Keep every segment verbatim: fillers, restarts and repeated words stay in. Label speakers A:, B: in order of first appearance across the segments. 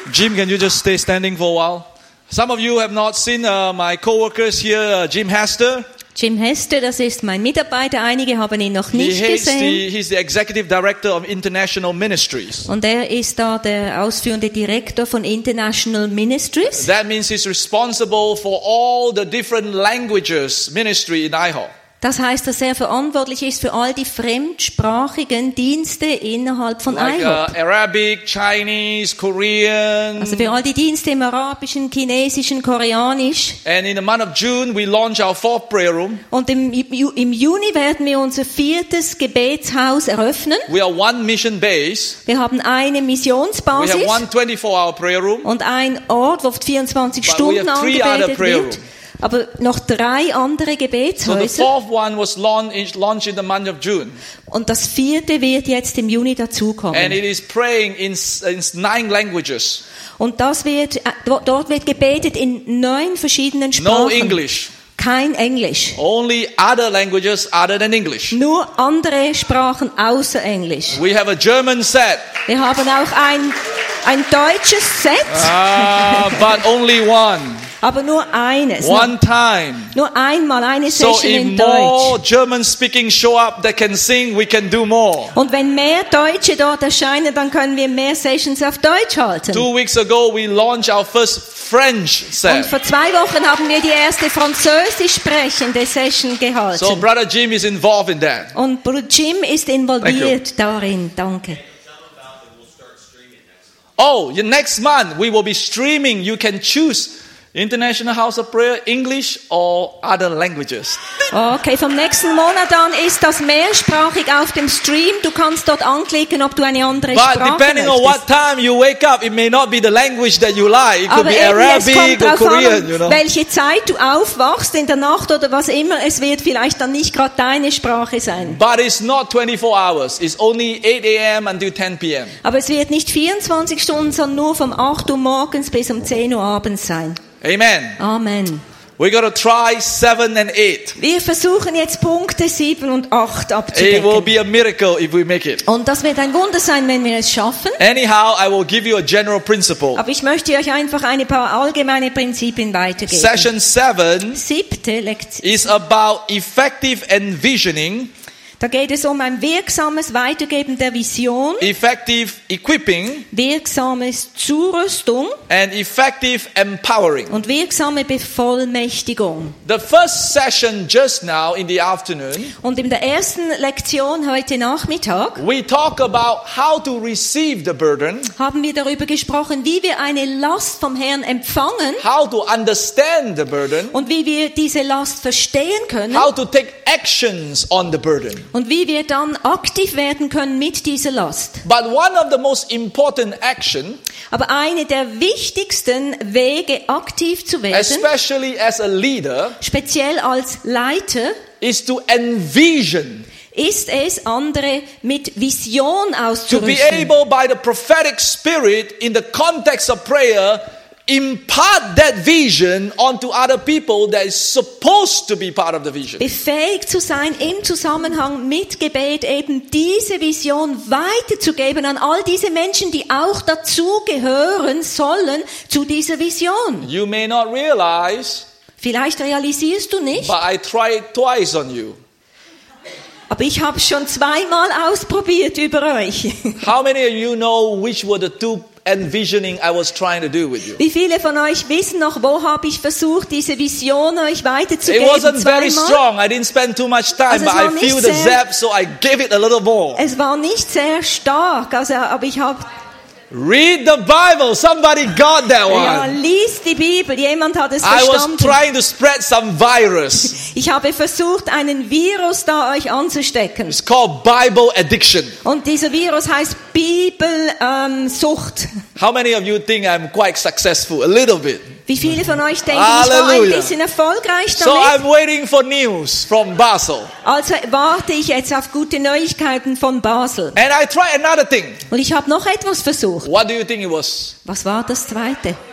A: Jim, can you just stay standing for a while? Some of you have not seen uh, my co-workers here, uh, Jim Hester.
B: Jim Hester, das ist mein Mitarbeiter. Einige haben ihn noch
A: He
B: nicht
A: he's
B: gesehen.
A: the, he's the Executive Director of International Ministries.
B: Und er ist da der ausführende Direktor von International Ministries.
A: That means he's responsible for all the different languages ministry in I H O.
B: Das heißt, dass er verantwortlich ist für all die fremdsprachigen Dienste innerhalb von
A: Like
B: I H O
A: uh,
B: P.
A: Arabic, Chinese, Korean.
B: Also für all die Dienste im Arabischen, Chinesischen, Koreanisch.
A: And in the month of June, we launch our fourth prayer room.
B: Und im, Ju- im Juni werden wir unser viertes Gebetshaus eröffnen.
A: We are one mission base.
B: Wir haben eine
A: We have
B: Missionsbasis
A: one twenty-four hour prayer room.
B: und ein Ort, wo vierundzwanzig
A: But we
B: Stunden
A: have three other
B: angebetet
A: prayer
B: wird.
A: rooms.
B: Aber noch drei andere
A: So the
B: Gebetshäuser.
A: fourth one was launched launched in the month of June.
B: Und das vierte wird jetzt im Juni
A: And
B: dazukommen.
A: it is praying in, in nine languages.
B: Und das wird, äh, dort dort wird gebetet in neun verschiedenen
A: No
B: Sprachen.
A: English.
B: Kein Englisch.
A: Only other languages other than English.
B: Nur andere Sprachen außer Englisch.
A: We have a German set,
B: Wir haben auch ein, ein deutsches Set,
A: uh, but only one.
B: aber nur eines.
A: One time.
B: Nur einmal eine
A: So
B: Session
A: if
B: in
A: more
B: Deutsch.
A: German speaking show up that can sing, we can do more.
B: Und wenn mehr Deutsche dort erscheinen, dann können wir mehr Sessions auf Deutsch halten.
A: Two weeks ago, we launched our first French
B: Und
A: set.
B: vor zwei Wochen haben wir die erste französisch sprechende Session gehalten.
A: So Brother Jim is involved in that.
B: Und Bruder Jim ist involviert darin. Danke.
A: Oh, your next month we will be streaming. You can choose International House of Prayer, English or other languages.
B: Okay, vom nächsten Monat an ist das mehrsprachig auf dem Stream. Du kannst dort anklicken, ob du eine andere
A: But
B: Sprache
A: depending on what
B: möchtest.
A: time you wake up, it may not be the language that you like. It could
B: Aber
A: be
B: eben, es
A: Arabic
B: kommt
A: or
B: darauf
A: Korean,
B: an,
A: you know.
B: welche Zeit du aufwachst in der Nacht oder was immer. Es wird vielleicht dann nicht gerade deine Sprache sein.
A: But it's not twenty-four hours. It's only eight a.m. until ten p.m.
B: Aber es wird nicht vierundzwanzig Stunden, sondern nur von acht Uhr morgens bis um zehn Uhr abends sein.
A: Amen.
B: Amen.
A: We're going to try seven and eight.
B: Wir versuchen jetzt Punkte sieben und acht
A: It will
B: abzudecken.
A: be a miracle if we make it.
B: Und das wird ein Wunder sein, wenn wir es schaffen.
A: Anyhow, I will give you a general principle.
B: Aber ich möchte euch einfach ein paar allgemeine Prinzipien weitergeben.
A: Session seven
B: Siebte Lektion.
A: is about effective envisioning,
B: Da geht es um ein wirksames Weitergeben der Vision,
A: effective equipping,
B: wirksames Zurüstung
A: and effective empowering.
B: und wirksame Bevollmächtigung.
A: The first session just now in the afternoon,
B: Und in der ersten Lektion heute Nachmittag
A: we talk about how to receive the burden,
B: haben wir darüber gesprochen, wie wir eine Last vom Herrn empfangen
A: how to understand the burden,
B: und wie wir diese Last verstehen können
A: how to take actions on the burden.
B: und wie wir dann aktiv werden können mit dieser Last.
A: But one of the most important action,
B: Aber eine der wichtigsten Wege, aktiv zu werden,
A: especially as a leader,
B: speziell als Leiter,
A: is to envision,
B: ist es, andere mit Vision
A: to be
B: auszurüsten.
A: able by the prophetic spirit in the context of prayer impart that vision onto other people that is supposed to be part of the vision.
B: Befähigt zu sein, im Zusammenhang mit Gebet eben diese Vision weiterzugeben an all diese Menschen, die auch dazugehören sollen zu dieser Vision.
A: You may not realize,
B: Vielleicht realisierst du nicht,
A: but I tried twice on you.
B: aber ich habe schon zweimal ausprobiert über euch.
A: How many of you know which were the two envisioning I was trying to do with you?
B: Wie viele von euch wissen noch, wo habe ich versucht, diese Vision euch
A: It
B: weiterzugeben?
A: wasn't very
B: Zweimal?
A: strong. I didn't spend too much time,
B: Also es
A: but
B: war
A: I
B: nicht
A: feel the
B: sehr-
A: zap, so I gave it a little more.
B: Es war nicht sehr stark, also, aber ich habe
A: Read the Bible. Somebody got that
B: ja,
A: one.
B: lies die Bibel. Jemand hat es
A: I was
B: verstanden.
A: trying to spread some virus.
B: Ich habe versucht, einen Virus da euch anzustecken.
A: It's called Bible addiction.
B: Und dieser Virus heißt Bibelsucht. Ähm, Sucht.
A: How many of you think I'm quite successful? A little bit.
B: Wie viele von euch denken, ich war ein
A: Halleluja.
B: bisschen erfolgreich
A: So
B: damit?
A: I'm waiting for news from Basel.
B: Also warte ich jetzt auf gute Neuigkeiten von Basel.
A: And I tried another thing.
B: Und ich habe noch etwas versucht.
A: What do you think it was?
B: Was war das Zweite?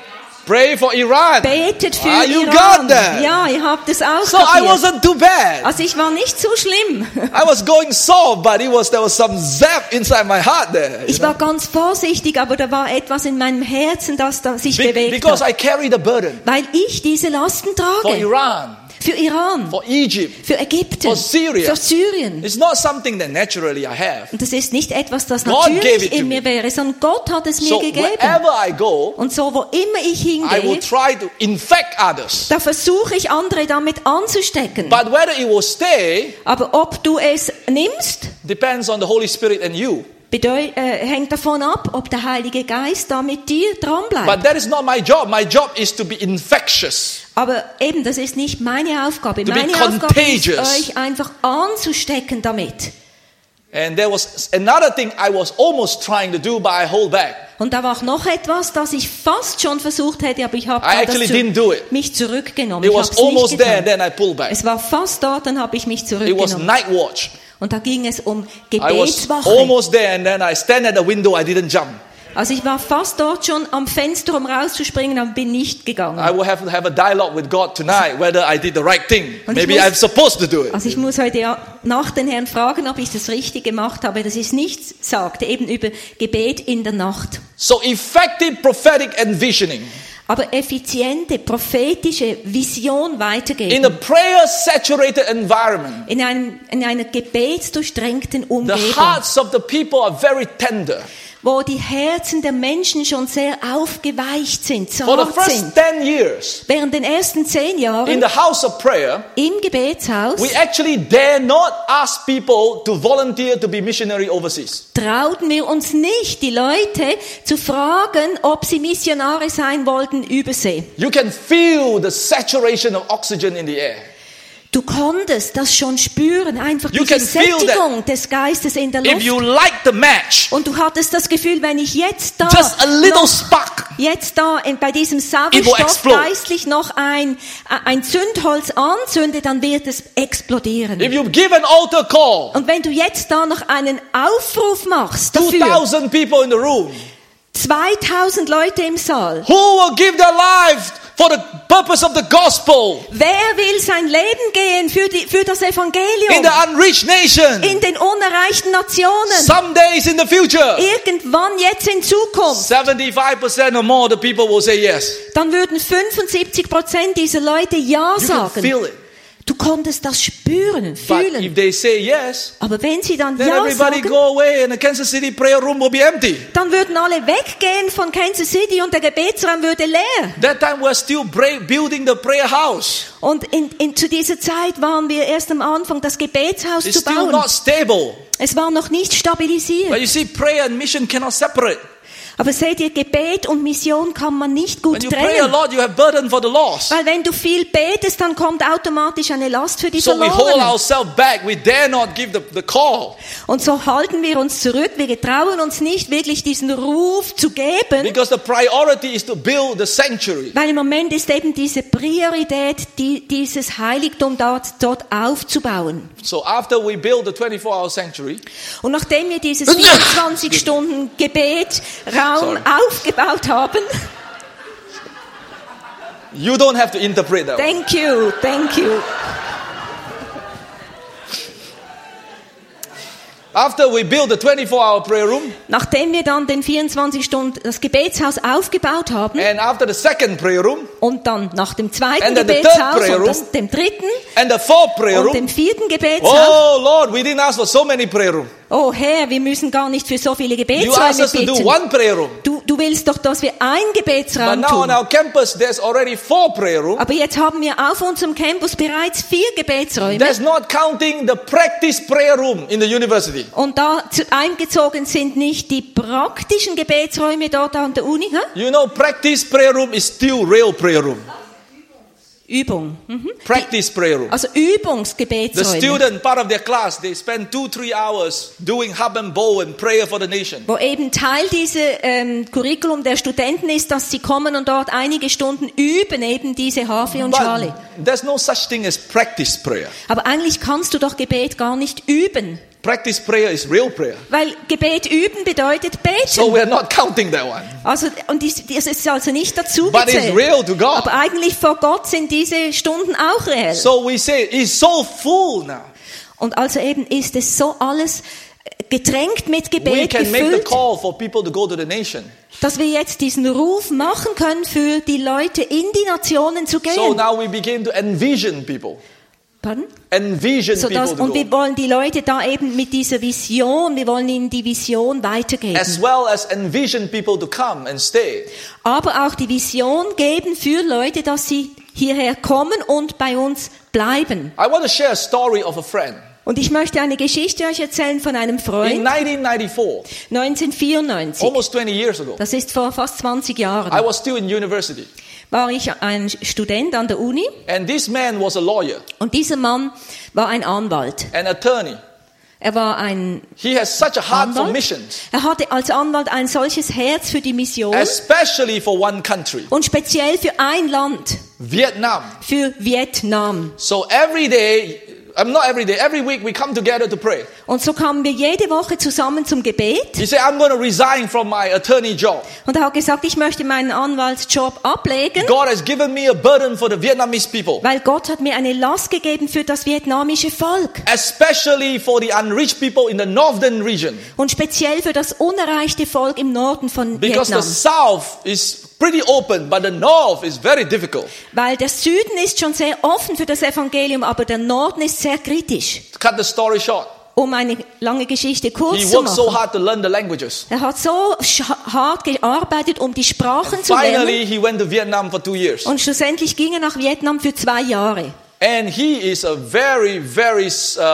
A: Pray for Iran.
B: Betet für
A: Ah, you
B: Iran.
A: got that.
B: Ja, ihr habt es auch
A: So I
B: kapiert.
A: wasn't too bad.
B: Also ich war nicht so schlimm.
A: I was going soft, but it was there was some zap inside my heart there. you
B: Ich
A: know.
B: war ganz vorsichtig, aber da war etwas in meinem Herzen, das da sich
A: Be-
B: bewegt
A: because
B: hat.
A: I carry the burden
B: Weil ich diese Lasten
A: for
B: trage.
A: Iran,
B: Für Iran,
A: for Egypt.
B: für Ägypten,
A: for Syria.
B: für Syrien.
A: It's not something that naturally I have.
B: Und das ist nicht etwas, das
A: God gave it
B: natürlich
A: to
B: in mir
A: me.
B: wäre, sondern Gott hat es mir
A: So
B: gegeben.
A: wherever I go,
B: Und so, wo immer ich
A: I will
B: hingehe,
A: try to infect others.
B: da versuche ich andere damit anzustecken.
A: But whether it will stay
B: Aber ob du es nimmst,
A: depends on the Holy Spirit and you.
B: bedeu- äh, hängt davon ab, ob der Heilige Geist da mit dir dran bleibt.
A: But that is not my job. My job is to be infectious.
B: Aber eben, das ist nicht meine Aufgabe.
A: To be
B: Meine Aufgabe ist,
A: contagious.
B: euch einfach anzustecken damit.
A: And there was another thing I was almost trying to do, but I hold back.
B: Und da war auch noch etwas, das ich fast schon versucht hätte, aber ich habe
A: I
B: dann das
A: actually
B: zu-
A: didn't do it.
B: mich zurückgenommen.
A: It
B: Ich
A: was
B: hab's nicht
A: almost there,
B: getan.
A: then I pulled back.
B: Es war fast dort, dann habe ich mich
A: It was
B: zurückgenommen.
A: night watch.
B: Und da ging es um
A: I was
B: Gebetswache.
A: almost there, and then I stand at the window. I didn't jump.
B: Also ich war fast dort schon am Fenster, um rauszuspringen, aber bin nicht gegangen.
A: I will have to have a dialogue with God tonight whether I did the right thing.
B: Und ich
A: Maybe
B: muss-
A: I'm supposed to do it.
B: Also ich muss heute ja nach den Herrn fragen, ob ich das richtig gemacht habe, dass ich es nicht sagte, eben über Gebet in der Nacht.
A: So effective prophetic envisioning
B: Aber effiziente, prophetische Vision
A: in a
B: weitergeben.
A: prayer-saturated environment.
B: In, einem, in einer gebetsdurchtränkten
A: The
B: Umgebung,
A: hearts of the people are very tender.
B: wo die Herzen der Menschen schon sehr aufgeweicht sind,
A: For the
B: zart
A: first
B: sind.
A: ten years
B: Während den ersten zehn
A: in
B: Jahren
A: the house of prayer,
B: im Gebetshaus
A: we actually dare not ask people to volunteer to be missionary overseas.
B: trauten wir uns nicht, die Leute zu fragen, ob sie Missionare sein wollten übersee.
A: You can feel the saturation of oxygen in the air.
B: Du konntest das schon spüren, einfach
A: You
B: diese
A: can feel
B: Sättigung des Geistes in der
A: If
B: Luft.
A: you light the match,
B: Und du hattest das Gefühl, wenn ich jetzt da,
A: just a little
B: noch,
A: spark,
B: jetzt da in, bei diesem
A: It will
B: Sauerstoff
A: explode.
B: geistlich noch ein, ein Zündholz anzünde, dann wird es explodieren.
A: if you give an altar call,
B: Und wenn du jetzt da noch einen Aufruf machst
A: two
B: dafür,
A: thousand people in the room,
B: zweitausend Leute im Saal,
A: who will give their life for the purpose of the gospel
B: wer will sein Leben gehen für, die, für das
A: in
B: Evangelium
A: the unreached nation?
B: in den unerreichten Nationen?
A: Some days in the future,
B: Irgendwann jetzt in Zukunft,
A: seventy-five percent or more the people will say yes.
B: dann würden fünfundsiebzig Prozent dieser Leute Ja
A: You can
B: sagen.
A: feel it.
B: Du konntest das spüren,
A: But
B: fühlen.
A: if they say yes,
B: Aber wenn sie dann
A: then
B: Ja
A: everybody
B: sagen,
A: go away and the Kansas City prayer room will be empty.
B: dann würden alle weggehen von Kansas City und der Gebetsraum würde leer.
A: That time we're still bra- building the prayer house.
B: Und in, in, zu dieser Zeit waren wir erst am Anfang, das Gebetshaus
A: It's
B: zu
A: still
B: bauen.
A: not stable.
B: Es war noch nicht
A: But
B: stabilisiert.
A: you see, prayer and mission cannot separate.
B: Aber seht ihr, Gebet und Mission kann man nicht
A: When
B: gut
A: you pray a
B: trennen.
A: lot, you have burden for the lost.
B: Weil wenn du viel betest, dann kommt automatisch eine Last für die
A: So we hold
B: Verlorenen.
A: ourselves back. We dare not give the, the call.
B: Und so halten wir uns zurück. Wir getrauen uns nicht wirklich diesen Ruf zu geben.
A: Because the priority is to build the sanctuary.
B: Weil im Moment ist eben diese Priorität, die, dieses Heiligtum dort, dort aufzubauen.
A: So after we build the twenty-four hour sanctuary,
B: Und nachdem wir dieses vierundzwanzig Stunden Gebet Raum
A: Sorry.
B: aufgebaut haben,
A: you don't have to interpret that.
B: thank you, thank you.
A: After we build the twenty-four hour prayer room,
B: Nachdem wir dann den vierundzwanzig Stunden das Gebetshaus aufgebaut haben
A: and after the second prayer room,
B: und dann nach dem zweiten
A: And then the third
B: Gebetshaus
A: prayer
B: und
A: room.
B: das, dem dritten
A: and the fourth prayer
B: und
A: room,
B: dem vierten Gebetshaus.
A: oh Lord, we didn't ask for so many prayer rooms.
B: Oh Herr, wir müssen gar nicht für so viele
A: You
B: Gebetsräume
A: asked us to do
B: bitten.
A: one prayer room.
B: Du, du willst doch, dass wir ein
A: But
B: Gebetsraum
A: now on
B: tun.
A: our campus, there's already four prayer rooms.
B: Aber jetzt haben wir auf unserem Campus bereits vier Gebetsräume.
A: That's not counting the practice prayer room in the university.
B: Und da zu- eingezogen sind nicht die praktischen Gebetsräume dort an der Uni. Hä?
A: You know, practice prayer room is still real prayer room.
B: Übung. Mhm.
A: Practice prayer room.
B: Also
A: The
B: Übungsgebetsräume.
A: student, part of their class, they spend two, three hours doing hub and bow and prayer for the nation.
B: Wo eben Teil dieser ähm, Curriculum der Studenten ist, dass sie kommen und dort einige Stunden üben, eben diese Harfe und Schale.
A: But there's no such thing as practice prayer.
B: Aber eigentlich kannst du doch Gebet gar nicht üben.
A: Practice prayer is real prayer.
B: Weil Gebet üben bedeutet beten.
A: So we are not counting that one.
B: Also, und dies- das ist also nicht dazu
A: But it's
B: gezählt.
A: real to God.
B: Aber eigentlich vor Gott sind diese Stunden auch reell.
A: So we say it's so full now.
B: Und also eben ist es so alles getränkt mit
A: We
B: Gebet
A: can make the
B: gefüllt,
A: call for people to go to the nation.
B: dass wir jetzt diesen Ruf machen können, für die Leute in die Nationen zu
A: So
B: gehen.
A: now we begin to envision people.
B: Pardon?
A: Envision
B: So
A: people
B: dass,
A: to
B: und wir
A: go.
B: wollen die Leute da eben mit dieser Vision, wir wollen ihnen die Vision weitergeben.
A: As well as envision people to come and stay.
B: Aber auch die Vision geben für Leute, dass sie hierher kommen und bei uns bleiben.
A: I want to share a story of a friend.
B: Und ich möchte eine Geschichte euch erzählen von einem
A: In
B: Freund,
A: nineteen ninety-four,
B: neunzehnhundertvierundneunzig.
A: almost twenty years ago,
B: Das ist vor fast zwanzig
A: I
B: Jahren.
A: was still in university.
B: War ich ein Student an der Uni
A: And this man was a lawyer,
B: und dieser Mann war ein Anwalt.
A: an attorney.
B: Er war ein
A: He has such a heart for
B: Anwalt.
A: missions,
B: Er hatte als Anwalt ein solches Herz für die Mission
A: especially for one country,
B: und speziell für ein Land,
A: Vietnam.
B: für Vietnam.
A: So every day, I'm not every day, every week we come together to pray.
B: Und so kamen wir jede Woche zusammen zum Gebet.
A: He said, I'm going to resign from my attorney job.
B: Und er hat gesagt, ich möchte meinen Anwaltsjob ablegen,
A: God has given me a burden for the Vietnamese people,
B: weil Gott hat mir eine Last gegeben für das vietnamische Volk.
A: especially for the unreached people in the northern region.
B: Und speziell für das unerreichte Volk im Norden von
A: Because the
B: Vietnam.
A: south is pretty open, but the north is very difficult.
B: Weil der Süden ist schon sehr offen für das Evangelium, aber der Norden ist sehr kritisch.
A: To cut the story short,
B: Um eine lange Geschichte kurz
A: he
B: zu
A: worked so
B: machen.
A: hard to learn the languages.
B: Er hat so sch- hart gearbeitet, um die Sprachen zu lernen.
A: Finally, he went to Vietnam for two years.
B: Und schlussendlich ging er nach Vietnam für zwei Jahre.
A: And he is a very, very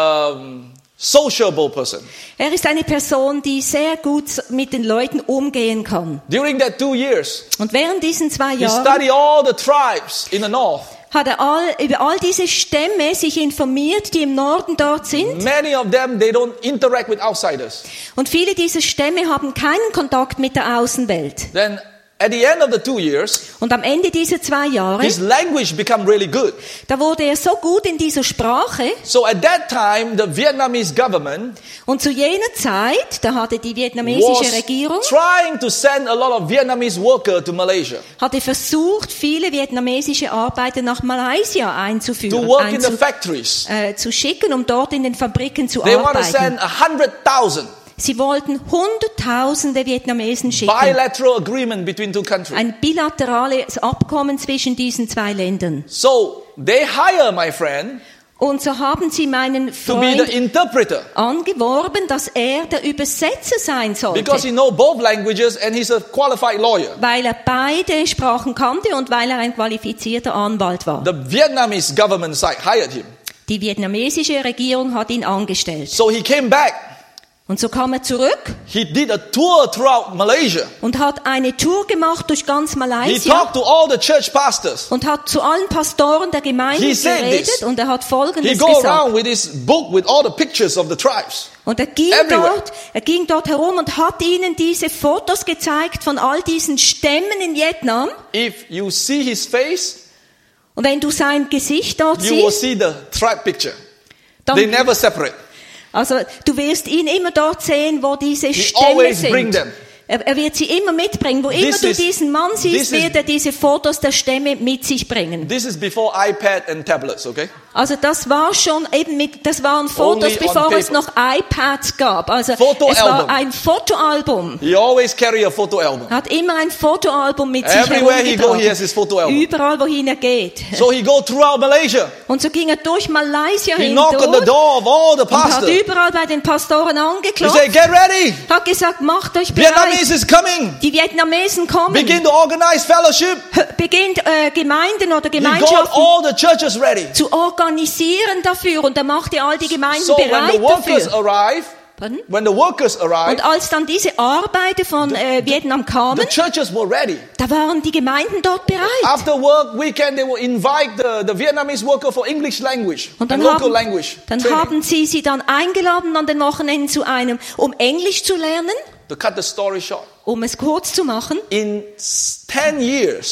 A: um, sociable person.
B: Er ist eine Person, die sehr gut mit den Leuten umgehen kann.
A: During that two years,
B: Und während diesen zwei
A: he
B: Jahren
A: studied all the tribes in the north.
B: hat er all, über all diese Stämme sich informiert, die im Norden dort sind.
A: Many of them, they don't interact with outsiders.
B: Und viele dieser Stämme haben keinen Kontakt mit der Außenwelt.
A: Then at the end of the two years,
B: Und am Ende dieser zwei Jahre,
A: his language became really good.
B: da wurde er so gut in dieser Sprache.
A: So at that time, the Vietnamese government
B: Und zu jener Zeit, da hatte die vietnamesische
A: was
B: Regierung,
A: trying to send a lot of Vietnamese workers to Malaysia
B: hatte versucht, viele vietnamesische Arbeiter nach Malaysia
A: to
B: einzuführen,
A: work in the
B: einzu,
A: factories.
B: äh, zu schicken, um dort in den Fabriken zu
A: They want to
B: arbeiten.
A: send a hundred thousand.
B: Sie wollten Hunderttausende Vietnamesen schicken.
A: Bilateral agreement between two countries.
B: Ein bilaterales Abkommen zwischen diesen zwei Ländern.
A: So they hire my friend
B: Und so haben sie meinen
A: to be the
B: Freund
A: interpreter
B: angeworben, dass er der Übersetzer sein sollte.
A: because he knows both languages and he's a qualified lawyer.
B: Weil er beide Sprachen kannte und weil er ein qualifizierter Anwalt war.
A: The Vietnamese government side hired him.
B: Die vietnamesische Regierung hat ihn angestellt.
A: So he came back.
B: Und so kam er zurück
A: He did a tour throughout Malaysia.
B: und hat eine Tour gemacht durch ganz
A: He
B: Malaysia
A: talked to all the church pastors.
B: und hat zu allen Pastoren der Gemeinde
A: He said
B: geredet
A: this.
B: und er hat
A: He
B: Folgendes
A: go
B: gesagt.
A: around with his book with all the pictures of the tribes.
B: Und er ging
A: Everywhere.
B: dort, er ging dort herum und hat ihnen diese Fotos gezeigt von all diesen Stämmen in Vietnam.
A: If you see his face,
B: Und wenn du sein Gesicht dort
A: you will
B: siehst,
A: see the tribe picture. They
B: dann,
A: never separate.
B: also du wirst ihn immer dort sehen, wo diese
A: He
B: Stämme
A: always bring
B: sind.
A: them.
B: Er, er wird sie immer mitbringen. Wo immer
A: This
B: du
A: is-
B: diesen Mann
A: this
B: siehst,
A: is-
B: wird er diese Fotos der Stämme mit sich bringen.
A: This is before iPad and tablets, okay?
B: Also das war schon eben mit, das waren Fotos,
A: Only on
B: bevor es
A: paper.
B: noch iPads gab. Also
A: Fotoalbum.
B: es war ein Fotoalbum.
A: He always carry a photo album.
B: Er hat immer ein Fotoalbum mit sich
A: Everywhere he go,
B: herumgetragen.
A: he has his photo album.
B: Überall, wohin er geht.
A: So he go throughout Malaysia.
B: Und so ging er durch Malaysia
A: He
B: hindurch
A: knocked on the door of all the
B: und hat
A: pastors.
B: überall bei den Pastoren
A: He
B: angeklopft.
A: said, get ready.
B: Hat gesagt, macht euch bereit.
A: Vietnamese is coming.
B: Die Vietnamesen kommen.
A: Begin to organize fellowship.
B: Beginnt äh, Gemeinden oder
A: He got
B: Gemeinschaften
A: all the churches ready.
B: zu organisieren dafür. Und er machte all die Gemeinden
A: So when the
B: bereit
A: workers
B: dafür.
A: arrive,
B: Pardon?
A: when the workers arrive,
B: Und als dann diese Arbeiter von äh, Vietnam
A: the
B: kamen,
A: churches were ready.
B: da waren die Gemeinden dort bereit.
A: After work weekend, they will invite the, the Vietnamese worker for English language
B: Und
A: and
B: dann,
A: local
B: haben,
A: language
B: dann
A: training.
B: haben sie sie dann eingeladen an den Wochenenden zu einem, um Englisch zu lernen,
A: To cut the story short,
B: um es kurz zu machen.
A: in s- ten years,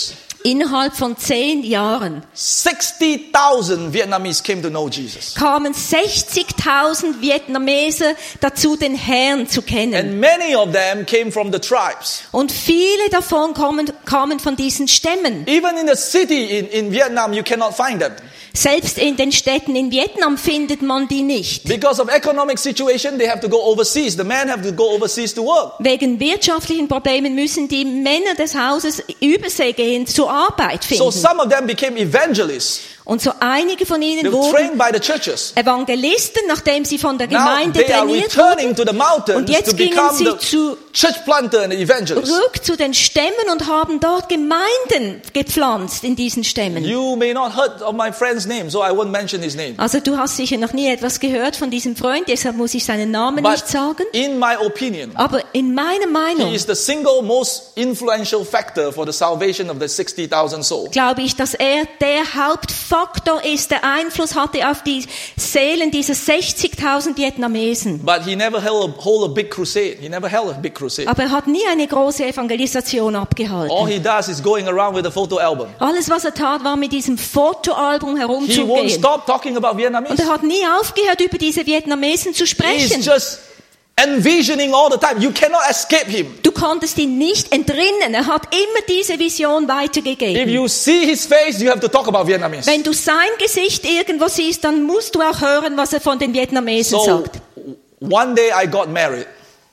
B: Innerhalb von zehn Jahren
A: sixty thousand Vietnamese came to know Jesus.
B: kamen sechzigtausend Vietnamesen dazu, den Herrn zu kennen.
A: And many of them came from the tribes.
B: Und viele davon kamen, kamen von diesen Stämmen.
A: Even in the city in, in Vietnam, you cannot find them.
B: Selbst in den Städten in Vietnam findet man die nicht.
A: Because of economic situation, they have to go overseas. The men have to go overseas to work.
B: Wegen wirtschaftlichen Problemen müssen die Männer des Hauses Übersee gehen, zur Arbeit
A: So
B: finden.
A: some of them became evangelists.
B: Und so einige von
A: They
B: ihnen
A: were trained
B: wurden
A: by the churches.
B: Evangelisten, nachdem sie von der
A: Now
B: Gemeinde
A: they are
B: trainiert
A: returning
B: wurden.
A: to the mountains
B: Und jetzt
A: to
B: gingen
A: become
B: sie
A: the
B: zu
A: church planter and evangelist.
B: Rück zu den Stämmen und haben dort Gemeinden gepflanzt in diesen Stämmen.
A: You may not heard of my friend's name, so I won't mention his name.
B: Also du hast sicher noch nie etwas gehört von diesem Freund, deshalb muss ich seinen Namen
A: But
B: nicht sagen.
A: in my opinion,
B: Aber in meiner Meinung
A: he is the single most influential factor for the salvation of the sixty thousand souls.
B: glaube ich, dass er der Hauptfaktor ist, der Einfluss hatte auf die Seelen dieser sechzigtausend Vietnamesen.
A: But he never held a, hold a big crusade. He never held a big crusade.
B: Aber er hat nie eine große Evangelisation
A: All
B: abgehalten.
A: he does is going around with a photo album.
B: Alles, was er tat, war mit diesem Fotoalbum
A: He won't
B: herumzugehen.
A: stop talking about
B: Und
A: Vietnamese.
B: er hat nie aufgehört, über diese Vietnamesen zu
A: He's
B: sprechen.
A: just envisioning all the time. You cannot escape him.
B: Du konntest ihn nicht entrinnen. Er hat immer diese Vision
A: If
B: weitergegeben.
A: you see his face, you have to talk about Vietnamese.
B: Wenn du sein Gesicht irgendwo siehst, dann musst du auch hören, was er von den Vietnamesen
A: So
B: sagt.
A: one day I got married.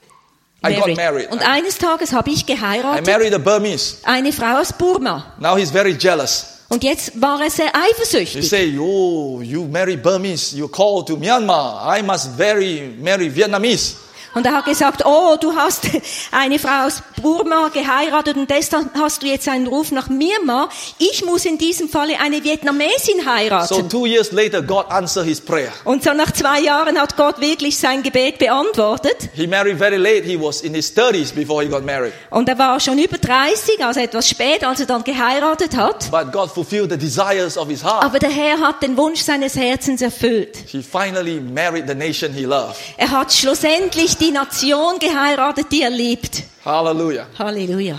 A: I got
B: Married.
A: married.
B: Und eines Tages habe ich
A: I
B: geheiratet,
A: married a Burmese.
B: eine Frau aus Burma.
A: Now he's very jealous.
B: Und jetzt war er sehr
A: You
B: eifersüchtig.
A: say, oh, you marry Burmese, you call to Myanmar. I must very marry Vietnamese.
B: Und er hat gesagt, oh, du hast eine Frau aus Burma geheiratet und deshalb hast du jetzt einen Ruf nach Myanmar. Ich muss in diesem Falle eine Vietnamesin
A: So
B: heiraten.
A: two years later, God answered his prayer.
B: Und so nach zwei Jahren hat Gott wirklich sein Gebet beantwortet.
A: He married very late. He was in his thirties before he got married.
B: Und er war schon über dreißig, also etwas spät, als er dann geheiratet hat.
A: But God fulfilled the desires of his heart.
B: Aber der Herr hat den Wunsch seines Herzens erfüllt.
A: He finally married the nation he loved.
B: Er hat schlussendlich die Nation geheiratet, die er liebt.
A: Hallelujah.
B: Halleluja.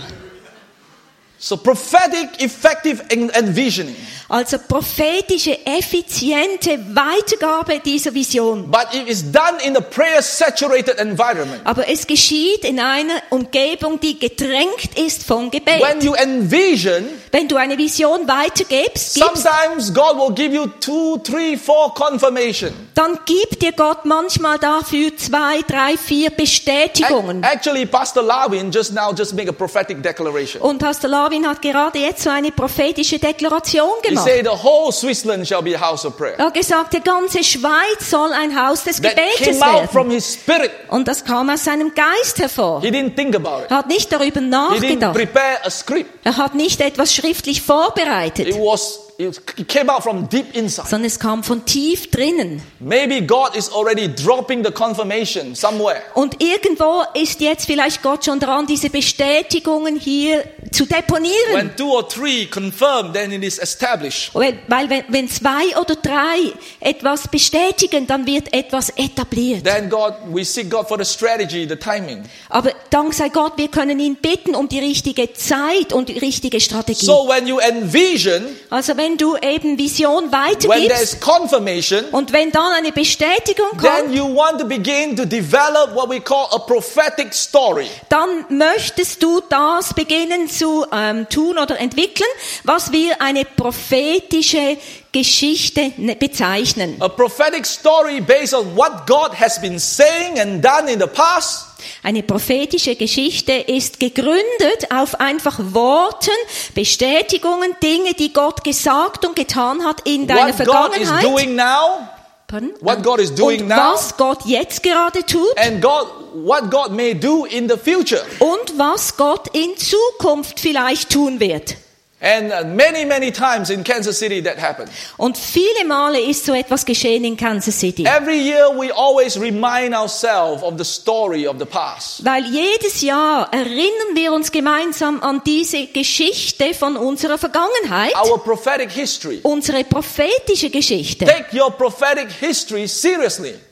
A: So prophetic, effective en- envisioning.
B: Also prophetische, effiziente Weitergabe dieser Vision.
A: But it is done in a prayer-saturated environment.
B: Aber es geschieht in einer Umgebung, die getränkt ist vom Gebet.
A: When you envision,
B: Wenn du eine Vision weitergibst, gibst,
A: sometimes God will give you two, three, four confirmation.
B: dann gibt dir Gott manchmal dafür zwei, drei, vier Bestätigungen.
A: Ac- Actually, Pastor Lawin just now just make a prophetic declaration.
B: Und Pastor Lawin hat gerade jetzt so eine prophetische Deklaration
A: He
B: gemacht.
A: said the whole Switzerland shall be a house of prayer.
B: Er hat gesagt, die ganze Schweiz soll ein Haus des
A: That
B: Gebetes
A: came out from
B: werden.
A: his spirit.
B: Und das kam aus seinem Geist hervor.
A: He didn't think about it.
B: Er hat nicht darüber
A: He didn't
B: nachgedacht.
A: prepare a script.
B: Er hat nicht etwas schriftlich vorbereitet,
A: It was it came out from deep inside.
B: sondern es kam von tief drinnen.
A: Maybe God is already dropping the confirmation somewhere.
B: Und irgendwo ist jetzt vielleicht Gott schon dran, diese Bestätigungen hier zu deponieren.
A: When two or three confirm, then it is established.
B: Weil, weil wenn, wenn zwei oder drei etwas bestätigen, dann wird etwas etabliert.
A: Then God, we seek God for the strategy, the timing.
B: Aber dank sei Gott, wir können ihn bitten um die richtige Zeit und die richtige Strategie.
A: So when you envision,
B: Also wenn du eben Vision
A: when there
B: weitergibst
A: is confirmation,
B: und wenn dann eine Bestätigung
A: then
B: kommt,
A: you want to begin to develop what we call a prophetic story.
B: dann möchtest du das beginnen zu ähm, tun oder entwickeln, was wir eine prophetische Geschichte ne- bezeichnen.
A: A prophetic story based on what God has been saying and done in the past.
B: Eine prophetische Geschichte ist gegründet auf einfach Worten, Bestätigungen, Dinge, die Gott gesagt und getan hat in deiner
A: What God is
B: Vergangenheit.
A: doing now,
B: Pardon?
A: what God is doing
B: und
A: now.
B: was Gott jetzt gerade tut
A: and God, what God may do in the future.
B: und was Gott in Zukunft vielleicht tun wird.
A: And uh, many, many times in Kansas City that happened.
B: Und viele Male ist so etwas geschehen in Kansas City.
A: Every year we always remind ourselves of the story of the past.
B: Weil jedes Jahr erinnern wir uns gemeinsam an diese Geschichte von unserer Vergangenheit,
A: Our prophetic history.
B: unsere prophetische Geschichte.
A: Take your prophetic history seriously.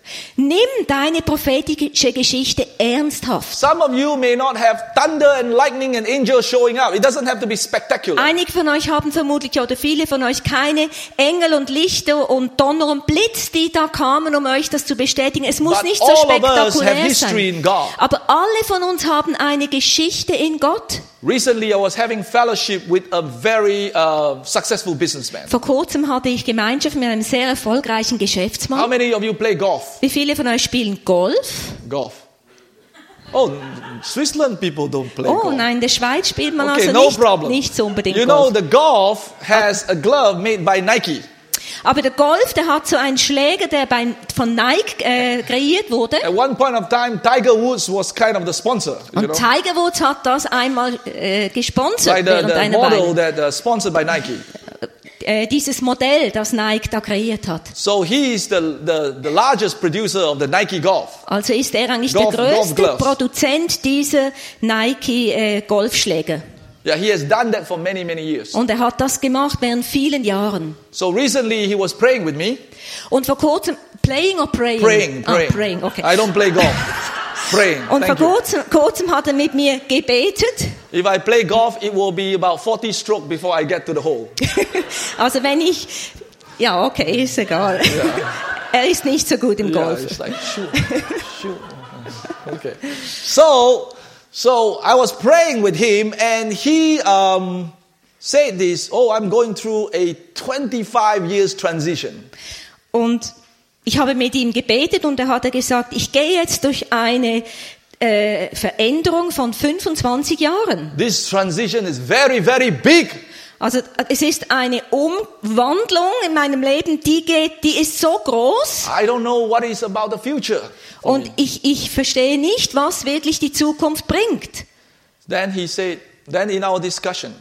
B: Nimm deine prophetische Geschichte ernsthaft.
A: Some of you may not have thunder and lightning and angels showing up. It doesn't have to be spectacular.
B: Einige von euch haben vermutlich oder viele von euch keine Engel und Lichter und Donner und Blitz, die da kamen, um euch das zu bestätigen. Es muss
A: But
B: nicht so
A: all of us have
B: spektakulär
A: history in
B: sein.
A: God.
B: Aber alle von uns haben eine Geschichte in Gott.
A: Recently, I was having fellowship with a very uh, successful businessman.
B: Vor kurzem hatte ich Gemeinschaft mit einem sehr erfolgreichen
A: How
B: Geschäftsmann.
A: many of you play golf?
B: Wie viele von euch spielen Golf?
A: Golf. Oh, Switzerland people don't play
B: Oh
A: golf.
B: nein, in der Schweiz spielt man
A: Okay,
B: also
A: no
B: nicht,
A: problem.
B: nicht so unbedingt
A: You know,
B: Golf.
A: the golf has a glove made by Nike.
B: Aber der Golf, der hat so einen Schläger, der bei, von Nike äh, kreiert wurde.
A: At one point of time, Tiger Woods was kind of the sponsor. You
B: Und
A: know?
B: Tiger Woods hat das einmal äh, gesponsert
A: Like the,
B: während
A: the
B: einer
A: model
B: Weile.
A: that uh, sponsored by Nike.
B: Äh, dieses Modell, das Nike da kreiert hat.
A: So he is the, the, the largest producer of the Nike Golf.
B: Also ist er eigentlich
A: Golf-
B: der größte
A: Golf gloves.
B: Produzent dieser Nike äh, Golfschläger.
A: Yeah, he has done that for many, many years.
B: Und er hat das gemacht während vielen Jahren.
A: So recently he was praying with me.
B: Und vor kurzem, playing or praying?
A: Praying, praying.
B: Ah, praying, okay.
A: I don't play golf. Praying.
B: Und vor
A: Thank you.
B: kurzem, kurzem hat er mit mir gebetet.
A: If I play golf, it will be about forty strokes before I get to the hole.
B: Also wenn ich, ja okay, ist egal. Er ist nicht so gut im
A: Yeah,
B: Golf.
A: it's like shoot, shoot. Okay. So, so I was praying with him, and he um, said this. Oh, I'm going through a twenty-five years transition.
B: Und ich habe mit ihm gebetet und er hat gesagt, ich gehe jetzt durch eine äh, Veränderung von fünfundzwanzig Jahren.
A: This transition is very, very big.
B: Also es ist eine Umwandlung in meinem Leben, die geht, die ist so groß
A: I don't know what is about the future. for
B: und
A: me.
B: ich, ich verstehe nicht, was wirklich die Zukunft bringt.
A: Then he said, then in our discussion,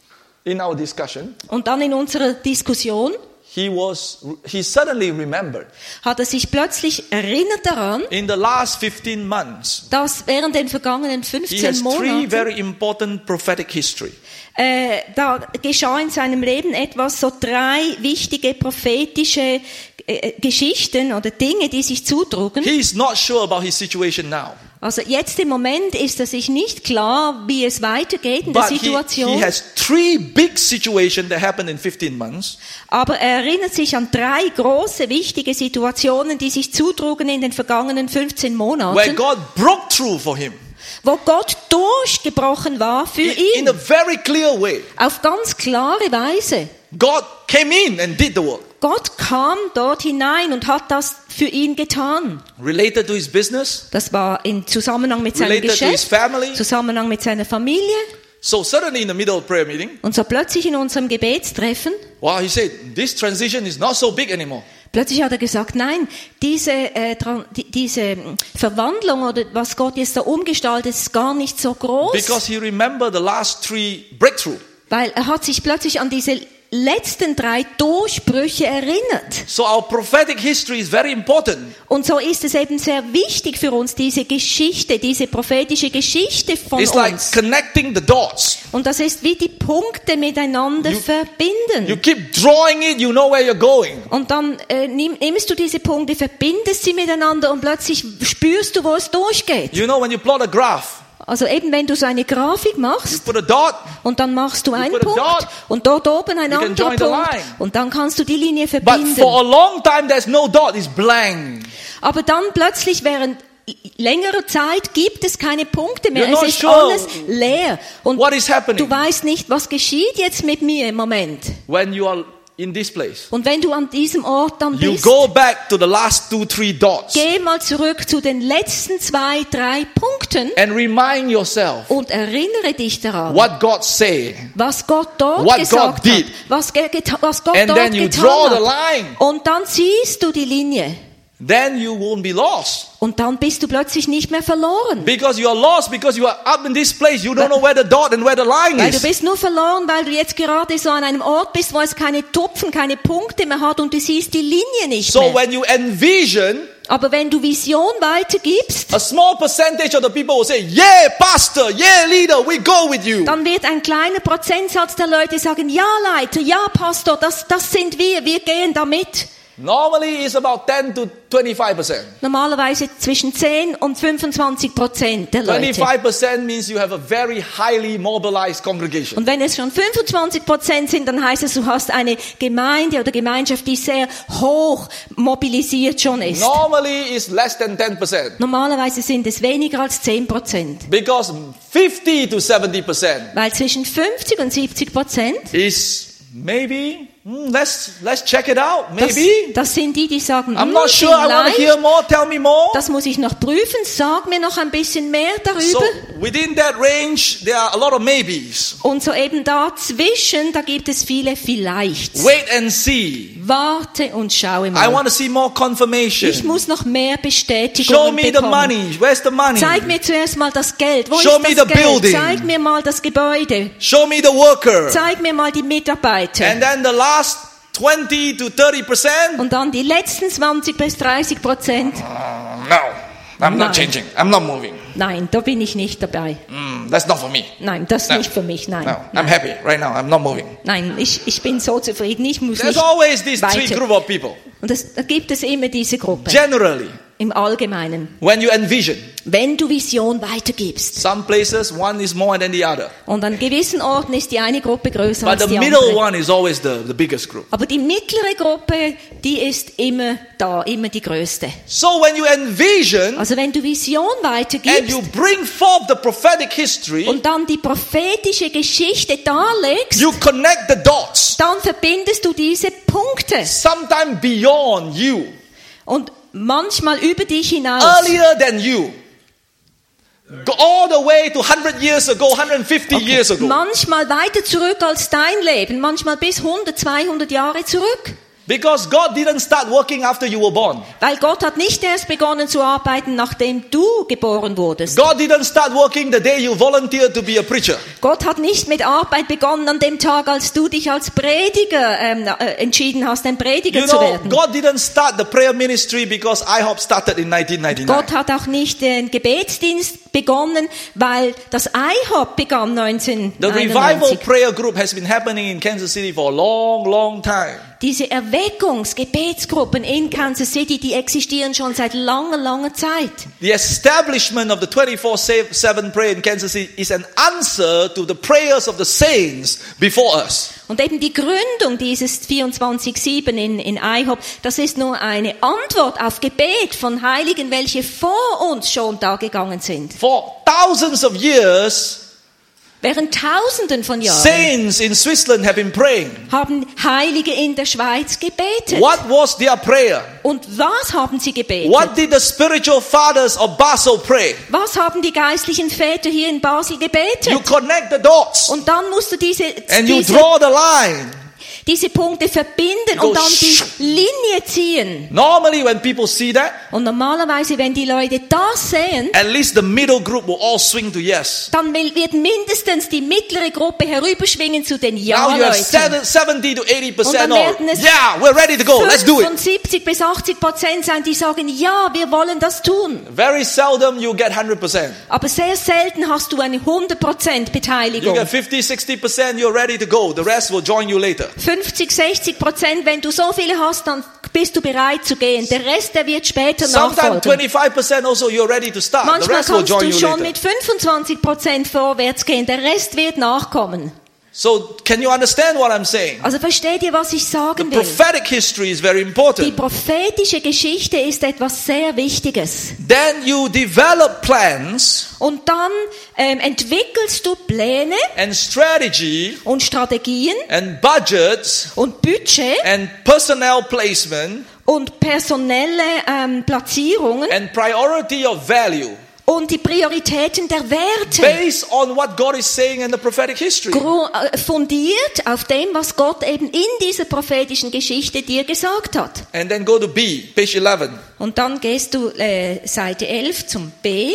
A: in our discussion,
B: Und dann in unserer Diskussion
A: he was, he suddenly remembered
B: hat er sich plötzlich erinnert daran,
A: in the last fifteen months,
B: dass während den vergangenen
A: he
B: fünfzehn
A: has three
B: Monaten
A: very important prophetic history.
B: Äh, da geschah in seinem Leben etwas, so drei wichtige prophetische äh, Geschichten oder Dinge, die sich zutrugen.
A: He is not sure about his situation now,
B: Also jetzt im Moment ist er sich nicht klar, wie es weitergeht in der
A: but he,
B: Situation.
A: he has three big situations that happened in fifteen months.
B: Aber er erinnert sich an drei große, wichtige Situationen, die sich zutrugen in den vergangenen fünfzehn
A: Where
B: Monaten,
A: God broke through for him
B: wo Gott durchgebrochen war für
A: in, in
B: ihn.
A: a very clear way.
B: Auf ganz klare Weise.
A: God came in and did the work.
B: Gott kam dort hinein und hat das für ihn getan.
A: Related to his business,
B: Das war im Zusammenhang mit seinem
A: related to his
B: Geschäft,
A: family.
B: Zusammenhang mit seiner Familie.
A: So suddenly in the middle of prayer meeting,
B: Und so plötzlich in unserem Gebetstreffen,
A: wow, he said, this transition is not so big anymore.
B: plötzlich hat er gesagt, nein, diese, äh, Tra- die, diese Verwandlung oder was Gott jetzt da umgestaltet, ist gar nicht so groß.
A: Because he remembered the last three breakthrough.
B: Weil er hat sich plötzlich an diese letzten drei Durchbrüche erinnert.
A: So our prophetic history is very important.
B: Und so ist es eben sehr wichtig für uns, diese Geschichte, diese prophetische Geschichte von
A: It's like
B: uns.
A: connecting the dots.
B: Und das ist wie die Punkte miteinander
A: You-
B: verbinden.
A: You keep drawing it, you know where you're going.
B: Und dann äh, nimm, nimmst du diese Punkte, verbindest sie miteinander und plötzlich spürst du, wo es durchgeht.
A: You know when you plot a graph,
B: Also eben, wenn du so eine Grafik
A: you
B: machst
A: put a dot,
B: und dann machst du einen
A: put a
B: Punkt
A: dot,
B: und dort oben ein
A: you can
B: anderer
A: join the
B: Punkt
A: line.
B: und dann kannst du die Linie
A: but
B: verbinden.
A: for a long time there's no dot, it's blank.
B: Aber dann plötzlich während längerer Zeit gibt es keine Punkte mehr.
A: You're not
B: Es ist
A: sure
B: alles leer. Und
A: what is happening.
B: du weißt nicht, was geschieht jetzt mit mir im Moment.
A: When you are in this place,
B: Und wenn du an diesem Ort dann
A: you
B: bist,
A: go back to the last two, three dots
B: geh mal zurück zu den letzten zwei, drei Punkten
A: and remind yourself
B: und erinnere dich daran,
A: what God said.
B: was Gott dort
A: What
B: gesagt
A: God did.
B: hat, was, ge geta was Gott
A: And
B: dort
A: then you
B: getan
A: draw the
B: hat.
A: line.
B: Und dann siehst du die Linie.
A: Then you won't be lost.
B: Und dann bist du plötzlich nicht mehr verloren.
A: Because you are lost because you are up in this place. You don't know where the dot and where the line
B: Weil du
A: is.
B: bist nur verloren, weil du jetzt gerade so an einem Ort bist, wo es keine Tupfen, keine Punkte mehr hat und du siehst die Linie nicht
A: So
B: mehr.
A: when you envision,
B: Aber wenn du Vision weitergibst,
A: a small percentage of the people will say, yeah, pastor, yeah, leader, we go with you.
B: dann wird ein kleiner Prozentsatz der Leute sagen, ja Leiter, ja Pastor, das, das sind wir, wir gehen damit.
A: Normally it's about ten to twenty-five percent.
B: Normalerweise zwischen zehn und fünfundzwanzig Prozent der Leute.
A: twenty-five percent means you have a very highly mobilized congregation.
B: Und wenn es schon fünfundzwanzig Prozent sind, dann heißt es, du hast eine Gemeinde oder Gemeinschaft, die sehr hoch mobilisiert schon ist.
A: Normally it's less than ten percent.
B: Normalerweise sind es weniger als zehn Prozent.
A: Because fifty to seventy percent
B: Weil zwischen fünfzig und siebzig Prozent
A: is maybe, hmm, let's, let's check it out,
B: das,
A: maybe.
B: das sind die, die sagen,
A: I'm
B: hm,
A: not sure, I want to
B: vielleicht,
A: hear more, tell me more.
B: das muss ich noch prüfen, sag mir noch ein bisschen mehr
A: So
B: darüber.
A: within that range, there are a lot of maybes.
B: Und so eben dazwischen, da gibt es viele Vielleicht.
A: Wait and see.
B: Warte und schaue
A: I
B: mal.
A: want to see more confirmation.
B: Ich muss noch mehr
A: Show
B: Bestätigung
A: me the
B: bekommen.
A: money. Where's the money?
B: Zeig mir zuerst mal das Geld. Wo
A: Show
B: ist
A: me
B: das
A: the
B: Geld?
A: building.
B: Zeig mir mal das Gebäude.
A: Show me the worker.
B: Zeig mir mal die Mitarbeiter.
A: And then the last twenty to thirty percent.
B: Und dann die letzten zwanzig bis dreißig Prozent.
A: No, I'm
B: Nein.
A: not changing. I'm not moving.
B: Nein, da bin ich nicht dabei.
A: Mm, that's not for me.
B: Nein, das ist
A: No.
B: nicht für mich. Nein,
A: No, I'm
B: nein.
A: happy right now. I'm not moving.
B: Nein, ich, ich bin so zufrieden. Ich muss
A: There's
B: nicht
A: always these three
B: weiter.
A: group of people.
B: Und es, da gibt es immer diese Gruppe.
A: Generally,
B: Im Allgemeinen.
A: when you envision,
B: Wenn du Vision weitergibst.
A: some places one is more than the other.
B: Und an gewissen Orten ist die eine Gruppe größer
A: But
B: als
A: the
B: die
A: middle
B: andere.
A: one is always the, the biggest group.
B: Aber die mittlere Gruppe, die ist immer da, immer die größte.
A: So when you envision
B: Also wenn du Vision
A: and
B: weitergibst
A: you bring forth the prophetic history,
B: und dann die prophetische Geschichte darlegst,
A: you connect the dots,
B: dann verbindest du diese Punkte.
A: sometime beyond you,
B: Und manchmal über dich hinaus.
A: earlier than you. Go all the way to one hundred years ago, one hundred fifty years ago.
B: Manchmal weiter zurück als dein Leben, manchmal bis hundert, zweihundert Jahre zurück.
A: Because God didn't start working after you were born.
B: Weil Gott hat nicht erst begonnen zu arbeiten, nachdem du geboren wurdest.
A: God didn't start working the day you volunteered to be a preacher.
B: Gott hat nicht mit Arbeit begonnen an dem Tag, als du dich als Prediger ähm, äh, entschieden hast, ein Prediger
A: You
B: zu
A: know,
B: werden.
A: God didn't start the prayer ministry because I HOPE started in nineteen ninety-nine.
B: Gott hat auch nicht den Gebetsdienst begonnen, weil das I HOP begann
A: The Revival
B: neunzehnhunderteinundneunzig.
A: Prayer Group has been happening in Kansas City for a long, long time.
B: Diese Erweckungs-Gebetsgruppen in Kansas City, die existieren schon seit langer, langer Zeit.
A: The establishment of the twenty-four seven prayer in Kansas City is an answer to the prayers of the saints before us.
B: Und eben die Gründung dieses vierundzwanzig sieben in, in I HOP, das ist nur eine Antwort auf Gebet von Heiligen, welche vor uns schon da gegangen sind.
A: For thousands of years,
B: Während Tausenden von Jahren
A: saints in Switzerland have been praying.
B: haben Heilige in der Schweiz gebetet.
A: What was their prayer?
B: Und was haben sie gebetet?
A: What did the spiritual fathers of Basel pray?
B: Was haben die geistlichen Väter hier in Basel gebetet?
A: You connect the dots
B: Und dann musst du diese,
A: and you
B: diese,
A: draw the line.
B: diese Punkte verbinden
A: Go
B: und dann die
A: sh-
B: Linie ziehen.
A: Normally when people see that,
B: Und normalerweise, wenn die Leute das sehen,
A: at least the middle group will all swing to yes.
B: dann will- wird mindestens die mittlere Gruppe herüberschwingen zu den
A: Now you have
B: Ja-Leuten.
A: seven- seventy to eighty
B: Und dann
A: percent of,
B: werden es
A: yeah, we're ready to go, let's do it.
B: fünfundsiebzig bis achtzig Prozent sein, die sagen, ja, wir wollen das tun.
A: Very seldom you get one hundred percent.
B: Aber sehr selten hast du eine hundert Prozent
A: You
B: Beteiligung.
A: get fifty, sixty percent, you're ready to go. The rest will join you later.
B: fünfzig, sechzig Prozent, wenn du so viele hast, dann bist du bereit zu gehen. Der Rest, der wird später
A: Sometimes
B: nachfolgen.
A: twenty-five percent also you're ready to start. The
B: Manchmal
A: rest will
B: kannst
A: join
B: du
A: you
B: schon
A: later.
B: mit fünfundzwanzig Prozent vorwärts gehen. Der Rest wird nachkommen.
A: So can you understand what I'm saying?
B: Also versteht ihr, was ich
A: The
B: sagen will?
A: prophetic history is very
B: Die
A: important.
B: prophetische Geschichte ist etwas sehr Wichtiges.
A: Then you develop plans
B: Und dann ähm, entwickelst du Pläne
A: and strategy
B: und Strategien
A: and budgets
B: und Budget
A: and personnel placement
B: und personelle ähm, Platzierungen
A: and priority of value
B: und die Prioritäten der Werte.
A: based on what God is saying in the prophetic history.
B: Gru- äh, fundiert auf dem, was Gott eben in dieser prophetischen Geschichte dir gesagt hat.
A: And then go to B, page eleven.
B: Und dann gehst du äh, Seite elf zum B.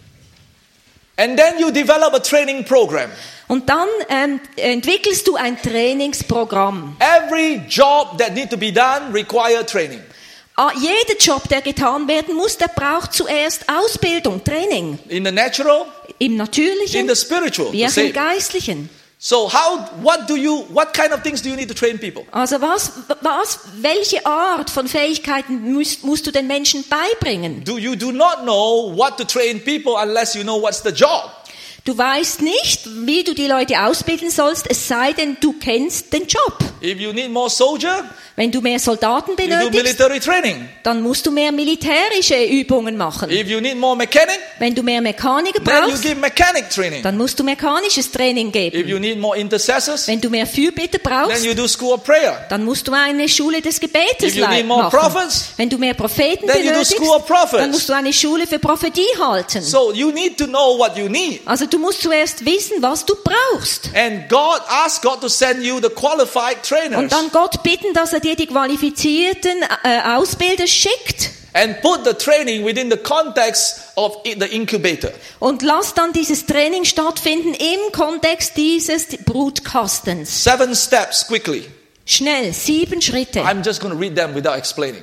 A: And then you develop a training program.
B: Und dann ähm, entwickelst du ein Trainingsprogramm.
A: Every job that need to be done require training.
B: Ah, jeder Job, der getan werden muss, der braucht zuerst Ausbildung, Training.
A: In the natural,
B: Im
A: in
B: Natürlichen
A: the spiritual.
B: wie
A: the
B: auch im
A: same.
B: Geistlichen.
A: So how, what do you, what kind of things do you need to train people?
B: Also was, was, welche Art von Fähigkeiten musst, musst du den Menschen beibringen?
A: Do you do not know what to train people unless you know what's the job?
B: Du weißt nicht, wie du die Leute ausbilden sollst, es sei denn, du kennst den Job.
A: If you need more soldier,
B: Wenn du mehr Soldaten
A: you do
B: benötigst,
A: military training.
B: dann musst du mehr militärische Übungen machen.
A: If you need more mechanic,
B: Wenn du mehr Mechaniker
A: then you
B: brauchst,
A: give mechanic training.
B: dann musst du mechanisches Training
A: If
B: geben.
A: you need more intercessors,
B: Wenn du mehr Fürbitter
A: then
B: brauchst,
A: you do school of prayer.
B: dann musst du eine Schule des Gebetes
A: If you need
B: lei-
A: more
B: machen.
A: prophets,
B: Wenn du mehr Propheten
A: then you do
B: benötigst,
A: school of prophets.
B: dann musst du eine Schule für Prophetie halten.
A: So you need to know what you need.
B: Also du musst zuerst wissen, was du brauchst.
A: And God, ask God to send you the qualified trainers.
B: Und dann Gott bitten, dass er dir die qualifizierten äh, Ausbilder schickt.
A: And put the training within the context of i- the incubator.
B: Und lass dann dieses Training stattfinden im Kontext dieses Brutkastens.
A: Seven steps quickly.
B: Schnell, sieben Schritte.
A: I'm just going to read them without explaining.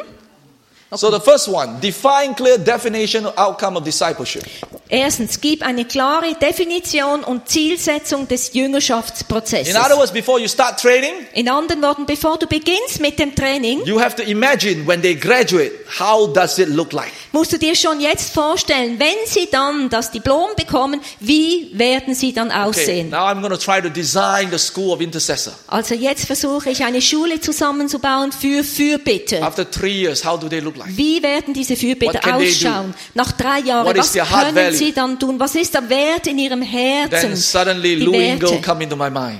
A: So the first one, define clear definition or outcome of discipleship.
B: Erstens, gib eine klare Definition und Zielsetzung des Jüngerschaftsprozesses.
A: In other words, before you start training,
B: In anderen Worten, bevor du beginnst mit dem Training,
A: you have to imagine when they graduate, how does it look like?
B: musst du dir schon jetzt vorstellen, wenn sie dann das Diplom bekommen, wie werden sie dann
A: Okay,
B: aussehen?
A: now I'm going to try to design the school of intercessor.
B: Also jetzt versuche ich eine Schule zusammenzubauen für Fürbitter.
A: After three years, how do they look like?
B: Wie werden diese Fürbitter
A: What can they
B: ausschauen? Nach drei Jahren,
A: What is
B: was
A: their heart
B: können
A: value?
B: sie dann tun? Was ist der Wert in ihrem Herzen?
A: Then suddenly
B: Die
A: Lou Engle
B: Werte.
A: come into my mind.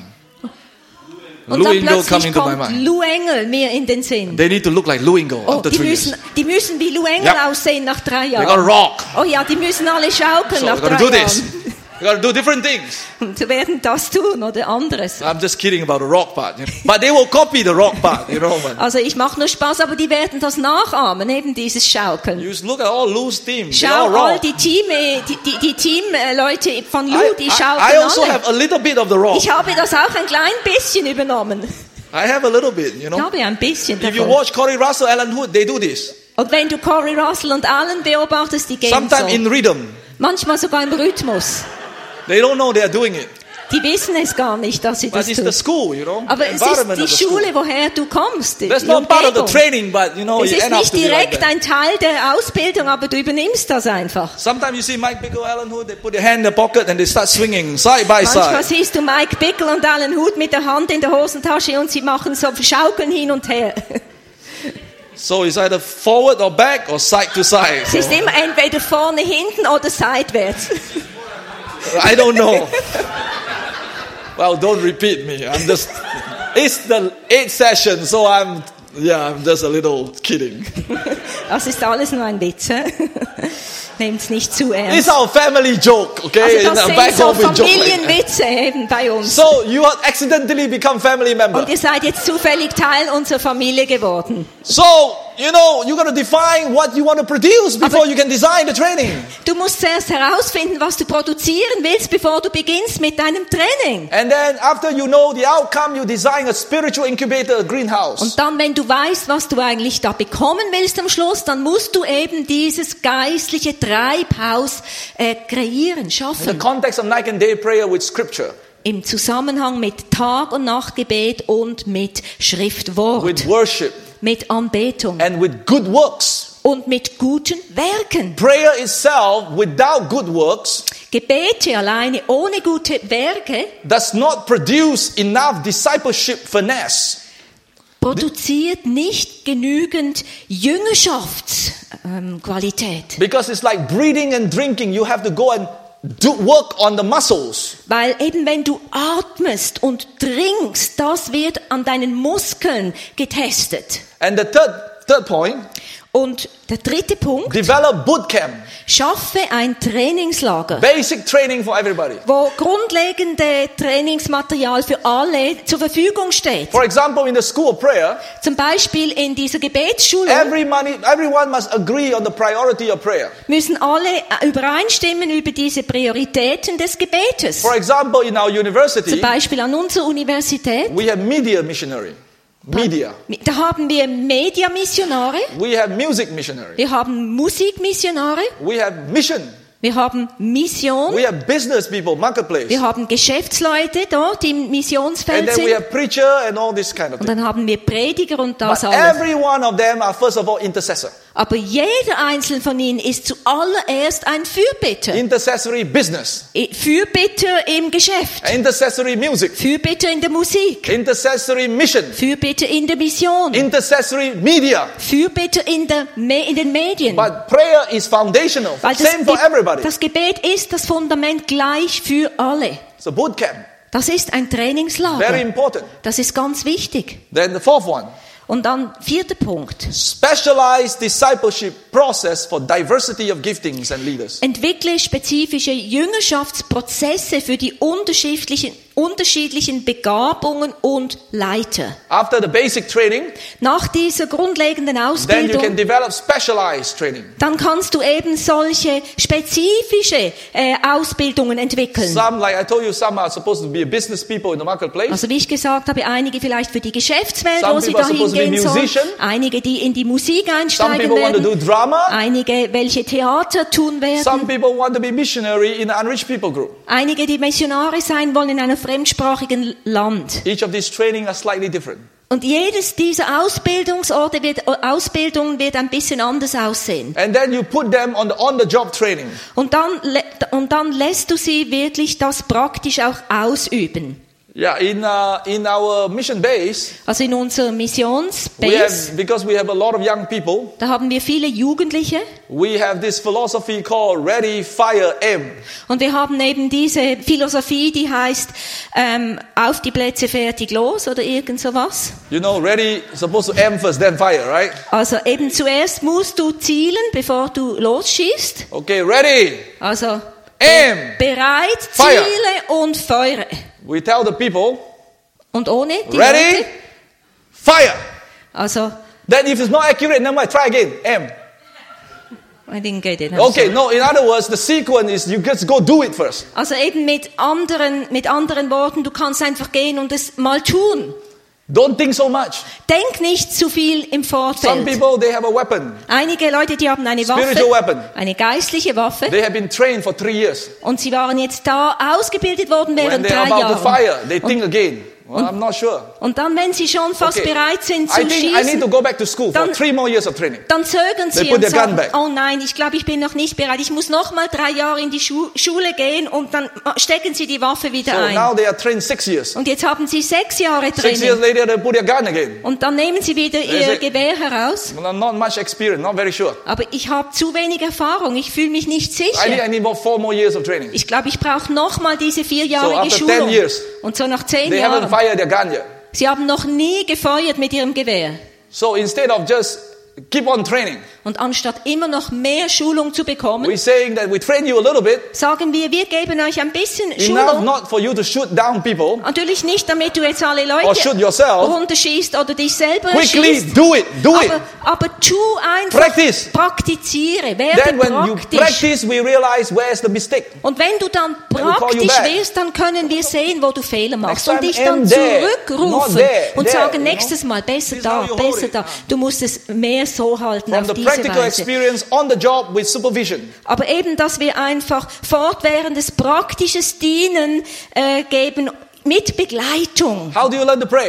B: Und
A: Lou
B: dann
A: Engle come
B: plötzlich
A: into my
B: kommt
A: mind.
B: Lou Engel mir in den Sinn.
A: They need to look like Lou Engle
B: Oh,
A: after
B: die
A: three
B: müssen,
A: years.
B: die müssen wie Lou Engel
A: Yep.
B: aussehen nach drei
A: They gotta
B: Jahren.
A: rock.
B: Oh ja, die müssen alle schaukeln
A: So
B: nach
A: we gotta
B: drei
A: do this.
B: Jahren.
A: We gotta do different things.
B: Und sie werden das tun oder anderes.
A: I'm just kidding about the rock part. You know? But they will copy the rock part, you know. Man.
B: Also ich mache nur Spaß, aber die werden das nachahmen, eben dieses Schaukeln.
A: You look at all Lou's teams. They
B: Schau,
A: all
B: all
A: rock.
B: die Team, die, die, die Teamleute von Lou,
A: I,
B: die
A: I,
B: schaukeln
A: I also
B: alle.
A: have a little bit of the rock.
B: Ich habe das auch ein klein bisschen übernommen.
A: I have a little bit, you
B: Ich
A: know.
B: habe ein bisschen
A: If you
B: davon.
A: watch Corey Russell, Alan Hood, they do this.
B: Und wenn du Corey Russell und Allen beobachtest, die gehen
A: Sometimes
B: so.
A: in rhythm.
B: Manchmal sogar im Rhythmus.
A: They don't know they are doing it.
B: Die wissen es gar nicht, dass sie
A: But
B: das
A: it's the
B: tun.
A: school, you know.
B: Aber
A: the
B: es ist
A: environment
B: die
A: of the school.
B: Schule, woher du kommst. Die
A: That's
B: die
A: not part of the
B: Umgebung.
A: training, but you know,
B: Es
A: you
B: ist
A: end up
B: nicht
A: to be like
B: direkt
A: that.
B: ein Teil der Ausbildung, aber du übernimmst das einfach.
A: Sometimes you see Mike Bickle, Alan Hood, they put their hand in the pocket and they start swinging side by
B: Manchmal
A: side.
B: siehst du Mike Bickle und Alan Hood mit der Hand in der Hosentasche und sie machen so Schaukeln hin und her.
A: So it's either forward or back or side to side.
B: Es ist immer entweder vorne, hinten oder seitwärts.
A: I don't know. Well, don't repeat me. I'm just. It's the eighth session, so I'm. Yeah, I'm just a little kidding.
B: Das ist alles nur ein Witz. Nehmt's nicht zu
A: It's
B: ernst.
A: our family joke, okay?
B: Also
A: In
B: das
A: the
B: sind
A: back
B: so
A: home we joke like that.
B: Familienwitze eben bei uns.
A: So you have accidentally become family member.
B: Und ihr seid jetzt zufällig Teil unserer Familie geworden.
A: So you know you got to define what you want to produce before
B: Aber-
A: you can design the training.
B: Du musst zuerst herausfinden, was du produzieren willst, bevor du beginnst mit deinem Training.
A: And then after you know the outcome, you design a spiritual incubator, a greenhouse.
B: Und dann, wenn du weißt, was du eigentlich da bekommen willst am Schluss, dann musst du eben dieses geistliche Treibhaus äh, kreieren,
A: In the
B: schaffen.
A: context of night and day prayer with scripture,
B: Im Zusammenhang mit Tag- und Nachtgebet und mit Schriftwort,
A: with worship,
B: mit Anbetung
A: and with good works.
B: und mit guten Werken.
A: Prayer itself, without good works,
B: Gebete alleine ohne gute Werke
A: does not produce enough discipleship finesse.
B: produziert nicht genügend Jüngerschaftsqualität.
A: Because it's like breathing and drinking. You have to go and do work on the muscles.
B: Weil eben wenn du atmest und trinkst, das wird an deinen Muskeln getestet.
A: And the third, third point,
B: Und der dritte Punkt,
A: develop bootcamp.
B: schaffe ein Trainingslager,
A: Basic training for everybody.
B: wo grundlegende Trainingsmaterial für alle zur Verfügung steht.
A: For example, in the school of prayer,
B: Zum Beispiel in dieser Gebetsschulung
A: every money, everyone must agree on the priority of prayer.
B: müssen alle übereinstimmen über diese Prioritäten des Gebetes.
A: For example, in our
B: Zum
A: university,
B: Beispiel an unserer Universität,
A: we have media missionary. Media.
B: da haben wir Mediamissionare,
A: We have music missionary.
B: wir haben Musikmissionare,
A: We have mission
B: Wir haben Mission.
A: We have business people, marketplace.
B: Wir haben Geschäftsleute dort im
A: And
B: Missionsfeld
A: then we
B: sind.
A: have preacher and all this kind of
B: Und
A: thing.
B: dann haben wir Prediger und das
A: But
B: alles.
A: every one of them are first of all intercessor.
B: Aber jeder einzelne von ihnen ist zuallererst ein Fürbitter.
A: Intercessory business.
B: Fürbitter im Geschäft.
A: Intercessory music.
B: Fürbitter in der Musik.
A: Intercessory mission.
B: Fürbitter in der Mission.
A: Intercessory media.
B: Fürbitter in, der Me in den Medien.
A: But prayer is foundational.
B: Weil das,
A: Same for
B: Ge-
A: everybody.
B: das Gebet ist das Fundament gleich für alle.
A: It's a boot camp.
B: Das ist ein
A: Very
B: Trainingslager.
A: important.
B: Das ist ganz wichtig.
A: Then the fourth one.
B: Und dann vierter Punkt.
A: Specialized discipleship process for diversity of giftings and leaders.
B: Entwickle spezifische Jüngerschaftsprozesse für die unterschiedlichen, unterschiedlichen Begabungen und Leiter.
A: After the basic training,
B: Nach dieser grundlegenden
A: then you
B: Ausbildung,
A: can develop specialized training.
B: dann kannst du eben solche spezifische äh, Ausbildungen entwickeln.
A: Some, like I told you, some are supposed to be business people in the marketplace.
B: Also wie ich gesagt habe, einige vielleicht für die Geschäftswelt,
A: Some
B: wo sie
A: people are
B: dahin
A: supposed to be
B: gehen sollen.
A: musician.
B: Einige, die in die Musik
A: Some
B: einsteigen
A: people want to do
B: werden.
A: drama.
B: Einige, welche Theater tun
A: Some
B: werden.
A: people want to be missionary in an unreached people group.
B: Einige, die Missionare sein wollen in einem fremdsprachigen Land.
A: Each of these training are slightly different.
B: Und jedes dieser Ausbildungsorte wird, Ausbildungen wird ein bisschen anders aussehen.
A: And then you put them on the on-the-job training.
B: Und dann, lä- und dann lässt du sie wirklich das praktisch auch ausüben.
A: Yeah, in uh, in our mission base,
B: Also in unserer
A: we
B: Missionsbase,
A: have, because we have a lot of young people,
B: da haben wir viele Jugendliche.
A: we have this philosophy called Ready, Fire, Aim.
B: Und wir haben eben diese Philosophie, die heißt, ähm, auf die Plätze, fertig, los oder irgend sowas.
A: You know, ready, supposed to aim first, then fire, right?
B: Also eben zuerst musst du zielen, bevor du losschießt.
A: Okay, ready,
B: Also
A: aim.
B: bereit,
A: Fire.
B: ziele und feuere.
A: We tell the people,
B: Und ohne die
A: ready,
B: Leute,
A: fire.
B: also,
A: Then if it's not accurate, then I try again, aim.
B: I didn't get it. I'm
A: Okay,
B: sorry.
A: no, in other words, the sequence is you just go do it first.
B: Also eben mit anderen, mit anderen Worten, du kannst einfach gehen und es mal tun.
A: Don't think so much.
B: Denk nicht zu viel im
A: Some
B: Vorfeld.
A: people, they have a weapon.
B: Einige Leute, die haben eine
A: Spiritual
B: Waffe,
A: weapon.
B: eine geistliche Waffe,
A: They have been trained for three years.
B: und sie waren jetzt da ausgebildet worden
A: When
B: während
A: they're
B: drei
A: about to
B: Jahren.
A: fire, they think again. Well, I'm not sure.
B: Und dann, wenn sie schon fast
A: Okay.
B: bereit sind
A: I
B: zu
A: think I need to
B: schießen,
A: go back to school for
B: Dann-
A: three more years of training.
B: dann zögern
A: They
B: sie
A: put
B: und
A: their gun
B: sagen,
A: back.
B: oh nein, ich glaube, ich bin noch nicht bereit. Ich muss noch mal drei Jahre in die Schu Schule gehen und dann stecken sie die Waffe wieder
A: So
B: ein.
A: now they are trained six years.
B: Und jetzt haben sie sechs Jahre
A: Six years
B: Training.
A: later, they put their gun again.
B: Und dann nehmen sie wieder
A: They
B: ihr
A: say-
B: Gewehr heraus.
A: Well, not much experience, not very sure.
B: Aber ich habe zu wenig Erfahrung. Ich fühle mich nicht
A: I need, I
B: sicher.
A: need more, four more years of training.
B: Ich glaube, ich brauche noch mal diese vierjährige
A: after
B: Schulung.
A: ten years,
B: Und so nach zehn
A: They haven't
B: Jahren.
A: fired their gun yet.
B: Sie haben noch nie gefeuert mit ihrem Gewehr.
A: So instead of just keep on training,
B: Und anstatt immer noch mehr Schulung zu bekommen,
A: we're saying that we train you a little bit,
B: sagen wir, wir geben euch ein bisschen
A: enough
B: Schulung.
A: not for you to shoot down people
B: Natürlich nicht, damit du jetzt alle
A: or
B: Leute
A: shoot yourself.
B: runterschießt oder dich selber
A: Quickly
B: schießt.
A: do it, do it.
B: Aber, aber tu einfach,
A: Practice.
B: praktiziere, werde
A: Then when you
B: praktisch.
A: practice, we realize where's the mistake.
B: Und wenn du dann
A: we call you
B: praktisch
A: back.
B: wirst, dann können wir sehen, wo du Fehler machst
A: Next
B: und
A: time
B: dich dann
A: aim there, not
B: zurückrufen
A: there,
B: und
A: there,
B: sagen,
A: you know.
B: nächstes Mal besser
A: This is
B: da,
A: how you hold
B: besser
A: it.
B: da. Du musst es mehr so halten
A: From
B: auf
A: the
B: diese
A: practical
B: Weise.
A: experience on the job with supervision.
B: Aber eben, dass wir einfach fortwährendes praktisches Dienen äh, geben mit Begleitung.
A: How do you learn to pray?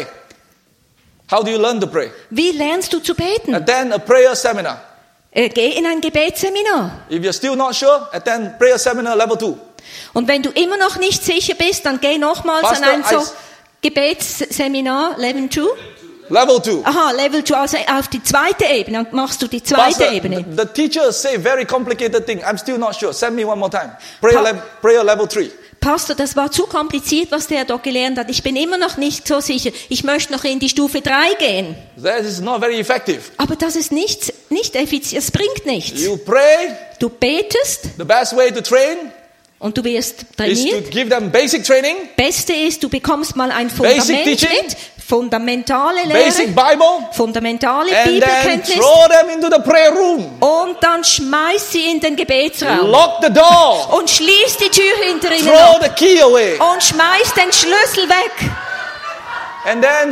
A: How do you learn to pray?
B: Wie lernst du zu beten?
A: Attend a prayer seminar.
B: Äh, geh in ein Gebetsseminar.
A: If you're still not sure, attend prayer seminar level two.
B: Und wenn du immer noch nicht sicher bist, dann geh nochmals an
A: Pastor,
B: ein so
A: I-
B: Gebetsseminar, Level two.
A: Level two.
B: Aha, Level two, also auf die zweite Ebene. Dann machst du die zweite
A: Pastor,
B: Ebene.
A: the, the teachers say very complicated thing. I'm still not sure. Send me one more time. Prayer,
B: Pa-
A: lev- prayer level three.
B: Pastor, das war zu kompliziert, was der dort gelernt hat. Ich bin immer noch nicht so sicher. Ich möchte noch in die Stufe drei gehen.
A: That is not very effective.
B: Aber das ist nicht, nicht effizient, es bringt nichts.
A: You pray.
B: Du betest
A: The best way to train
B: und du wirst
A: is to
B: trainiert.
A: give them basic training,
B: Beste ist, du bekommst mal ein
A: Basic
B: Fundament
A: teaching,
B: mit, fundamentale
A: basic
B: Lehre,
A: Bible,
B: fundamentale
A: and then
B: Bibelkenntnis
A: throw them into the prayer room.
B: und dann schmeiß sie in den Gebetsraum
A: Lock the door.
B: und schließ die Tür hinter ihnen
A: Throw
B: ab
A: the key away.
B: und schmeiß den Schlüssel weg.
A: And then s-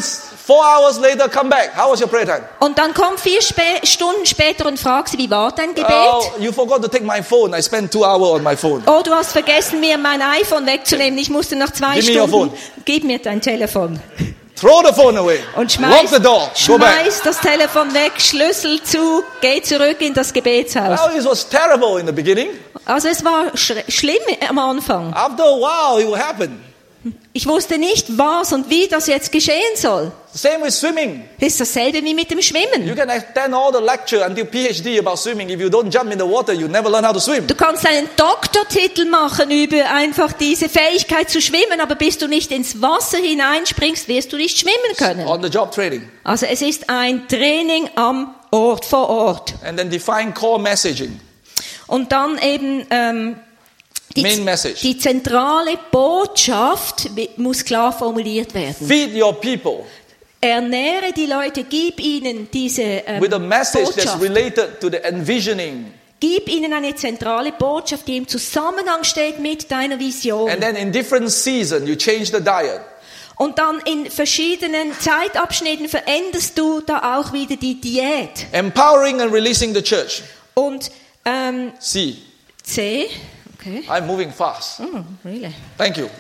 A: Four hours later, come back. How was your prayer time?
B: Und dann komm vier Sp- Stunden später und frag sie, wie war dein Gebet?
A: Oh, you forgot to take my phone. I spent two hours on my phone.
B: Oh, du hast vergessen, mir mein iPhone wegzunehmen. Ich musste nach zwei
A: Give me your
B: Stunden.
A: phone.
B: Gib mir dein Telefon.
A: Throw the phone away.
B: Und
A: Lock
B: schmeiß,
A: the door. Go back.
B: schmeiß das Telefon weg, Schlüssel zu, geh zurück in das Gebetshaus.
A: Well, it was terrible in the beginning.
B: Also es war sch- schlimm am Anfang.
A: After a while, it will happen.
B: Ich wusste nicht, was und wie das jetzt geschehen soll.
A: Same with swimming.
B: Es ist dasselbe wie mit dem Schwimmen.
A: You can attend all the lecture until PhD about swimming. If you don't jump in the water, you never learn how to swim.
B: Du kannst einen Doktortitel machen über einfach diese Fähigkeit zu schwimmen, aber bis du nicht ins Wasser hineinspringst, wirst du nicht schwimmen können.
A: On the job training.
B: Also es ist ein Training am Ort, vor Ort.
A: And then define core messaging.
B: Und dann eben ähm, die,
A: Main message.
B: die zentrale Botschaft muss klar formuliert werden.
A: Feed your people
B: Ernähre die Leute, gib ihnen diese ähm,
A: with a message that's
B: Botschaft.
A: related to the envisioning.
B: Gib ihnen eine zentrale Botschaft, die im Zusammenhang steht mit deiner Vision.
A: And then in different season, you change the diet.
B: Und dann in verschiedenen Zeitabschnitten veränderst du da auch wieder die Diät.
A: Empowering and releasing the church.
B: Und ähm,
A: C.
B: C, okay.
A: I'm moving fast.
B: Oh, really?
A: Thank you.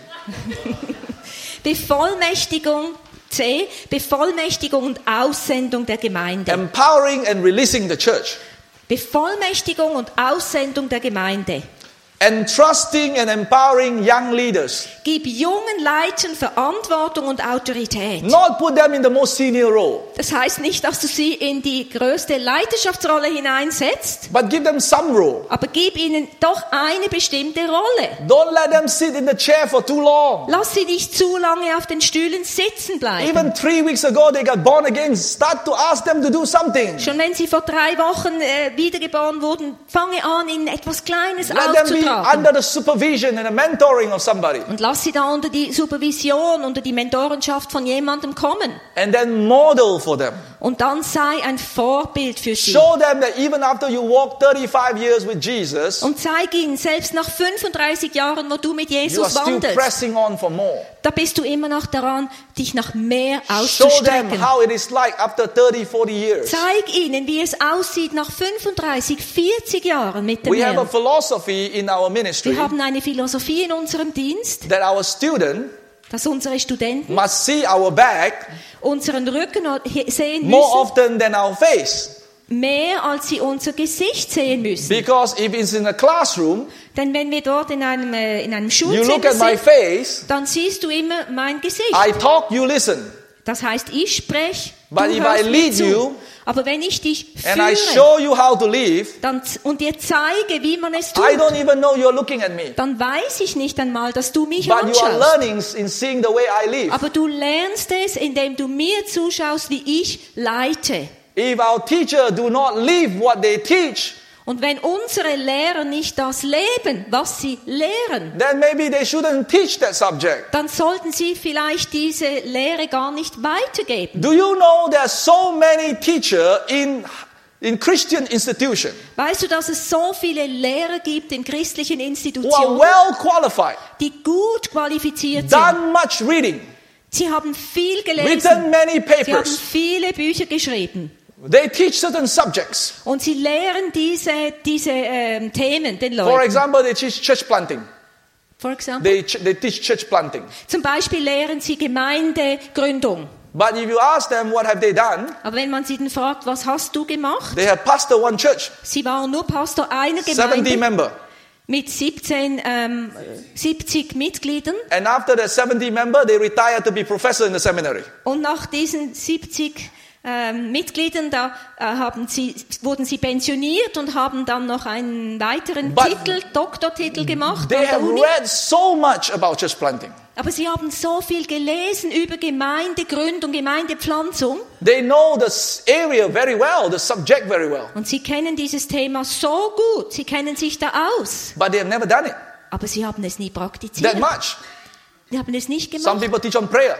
B: Bevollmächtigung, C, Bevollmächtigung und Aussendung der Gemeinde.
A: Empowering and releasing the church.
B: Bevollmächtigung und Aussendung der Gemeinde.
A: Entrusting and empowering young leaders.
B: Gib jungen Leitern Verantwortung und Autorität.
A: Not put them in the most senior role,
B: Das heißt nicht, dass du sie in die größte Leiterschaftsrolle hineinsetzt,
A: but give them some role.
B: aber gib ihnen doch eine bestimmte Rolle.
A: Don't let them sit in the chair for too long.
B: Lass sie nicht zu lange auf den Stühlen sitzen bleiben.
A: Even three weeks ago, they got born again. Start to ask them to do something.
B: Schon wenn sie vor drei Wochen äh, wiedergeboren wurden, fange an, ihnen etwas Kleines
A: Let them be
B: aufzutragen.
A: under the supervision and the mentoring of somebody.
B: Und lass sie da unter die Supervision, unter die Mentorenschaft von jemandem kommen.
A: And then model for them.
B: Und dann sei ein Vorbild für sie.
A: Show them that even after you walk thirty-five years with Jesus,
B: Und zeig ihnen, selbst nach fünfunddreißig Jahren, wo du mit
A: you are
B: Jesus
A: still
B: wandelst,
A: pressing on for more.
B: da bist du immer noch daran, dich nach mehr
A: Show them
B: auszustrecken.
A: how it is like after thirty, forty years.
B: Zeig ihnen, wie es aussieht nach fünfunddreißig, vierzig Jahren mit dem
A: We have a
B: Herrn.
A: philosophy in our ministry
B: Wir haben eine Philosophie in unserem Dienst,
A: that our student
B: dass unsere Studenten
A: must see our back
B: unseren Rücken sehen
A: more
B: müssen,
A: often than our face.
B: mehr als sie unser Gesicht sehen müssen.
A: Because if it's in a classroom,
B: Denn wenn wir dort in einem, äh, in einem
A: you look
B: Schulzimmer
A: at my
B: sind,
A: face,
B: dann siehst du immer mein Gesicht.
A: I talk, you listen.
B: Das heißt, ich spreche, du
A: But if
B: hörst
A: I
B: mir
A: lead
B: zu.
A: you,
B: Aber wenn ich dich
A: and I
B: führe
A: show you how to live,
B: dann, und dir zeige, wie man es tut,
A: I don't even know you're looking at me.
B: dann weiß ich nicht einmal, dass du mich
A: But you are
B: anschaust.
A: learning in seeing the way I live.
B: Aber du lernst es, indem du mir zuschaust, wie ich leite.
A: If our teacher do not live what they teach,
B: Und wenn unsere Lehrer nicht das leben, was sie lehren,
A: then maybe they shouldn't teach that subject.
B: dann sollten sie vielleicht diese Lehre gar nicht weitergeben.
A: Do you know there's so many teachers in in Christian institutions
B: Weißt du, dass es so viele Lehrer gibt in christlichen
A: who are
B: Institutionen,
A: well qualified,
B: die gut qualifiziert sind?
A: done much reading,
B: Sie haben viel
A: written
B: gelesen,
A: many
B: sie haben
A: papers.
B: viele Bücher geschrieben.
A: They teach certain subjects.
B: Und sie lehren diese, diese ähm, Themen den
A: For
B: Leuten.
A: example, they teach church planting.
B: For example,
A: They ch- they teach church planting.
B: zum Beispiel lehren sie Gemeindegründung.
A: But if you ask them what have they done,
B: Aber wenn man sie dann fragt, was hast du gemacht?
A: they have pastor one church,
B: Sie waren nur Pastor einer
A: seventy
B: Gemeinde
A: member.
B: mit siebzehn, ähm, siebzig Mitgliedern.
A: And after the seventy member, they retire to be professor in the seminary.
B: Und nach diesen siebzig ähm, Mitgliedern, da äh, haben sie, wurden sie pensioniert und haben dann noch einen weiteren
A: But
B: Titel, Doktortitel gemacht
A: They
B: an der
A: have
B: Uni.
A: read so much about church planting.
B: Aber sie haben so viel gelesen über Gemeindegründung, Gemeindepflanzung.
A: They know the s- area very well, the subject very well.
B: Und sie kennen dieses Thema so gut. Sie kennen sich da aus.
A: But they have never done it
B: Aber sie haben es nie praktiziert.
A: that much.
B: Sie haben es nicht
A: Some
B: gemacht.
A: people teach on prayer.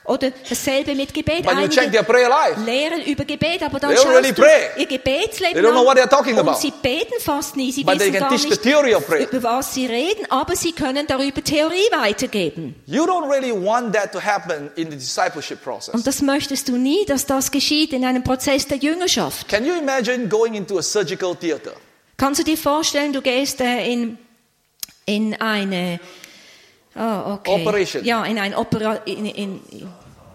B: Oder dasselbe mit Gebet.
A: But you
B: Einige
A: check their prayer life.
B: lehren über Gebet, aber dann
A: They don't
B: schaust
A: really
B: du
A: pray.
B: ihr Gebetsleben
A: They don't know
B: an
A: what they're talking
B: und
A: about.
B: sie beten fast nie. Sie
A: But they
B: wissen
A: can
B: gar
A: teach the
B: nicht,
A: theory of prayer.
B: über was sie reden, aber sie können darüber Theorie weitergeben.
A: You don't really want that to happen in the discipleship process.
B: Und das möchtest du nie, dass das geschieht in einem Prozess der Jüngerschaft.
A: Can you imagine going into a surgical theater?
B: Kannst du dir vorstellen, du gehst äh, in, in eine oh, okay.
A: Operation.
B: Ja, in ein Opera, in, in, in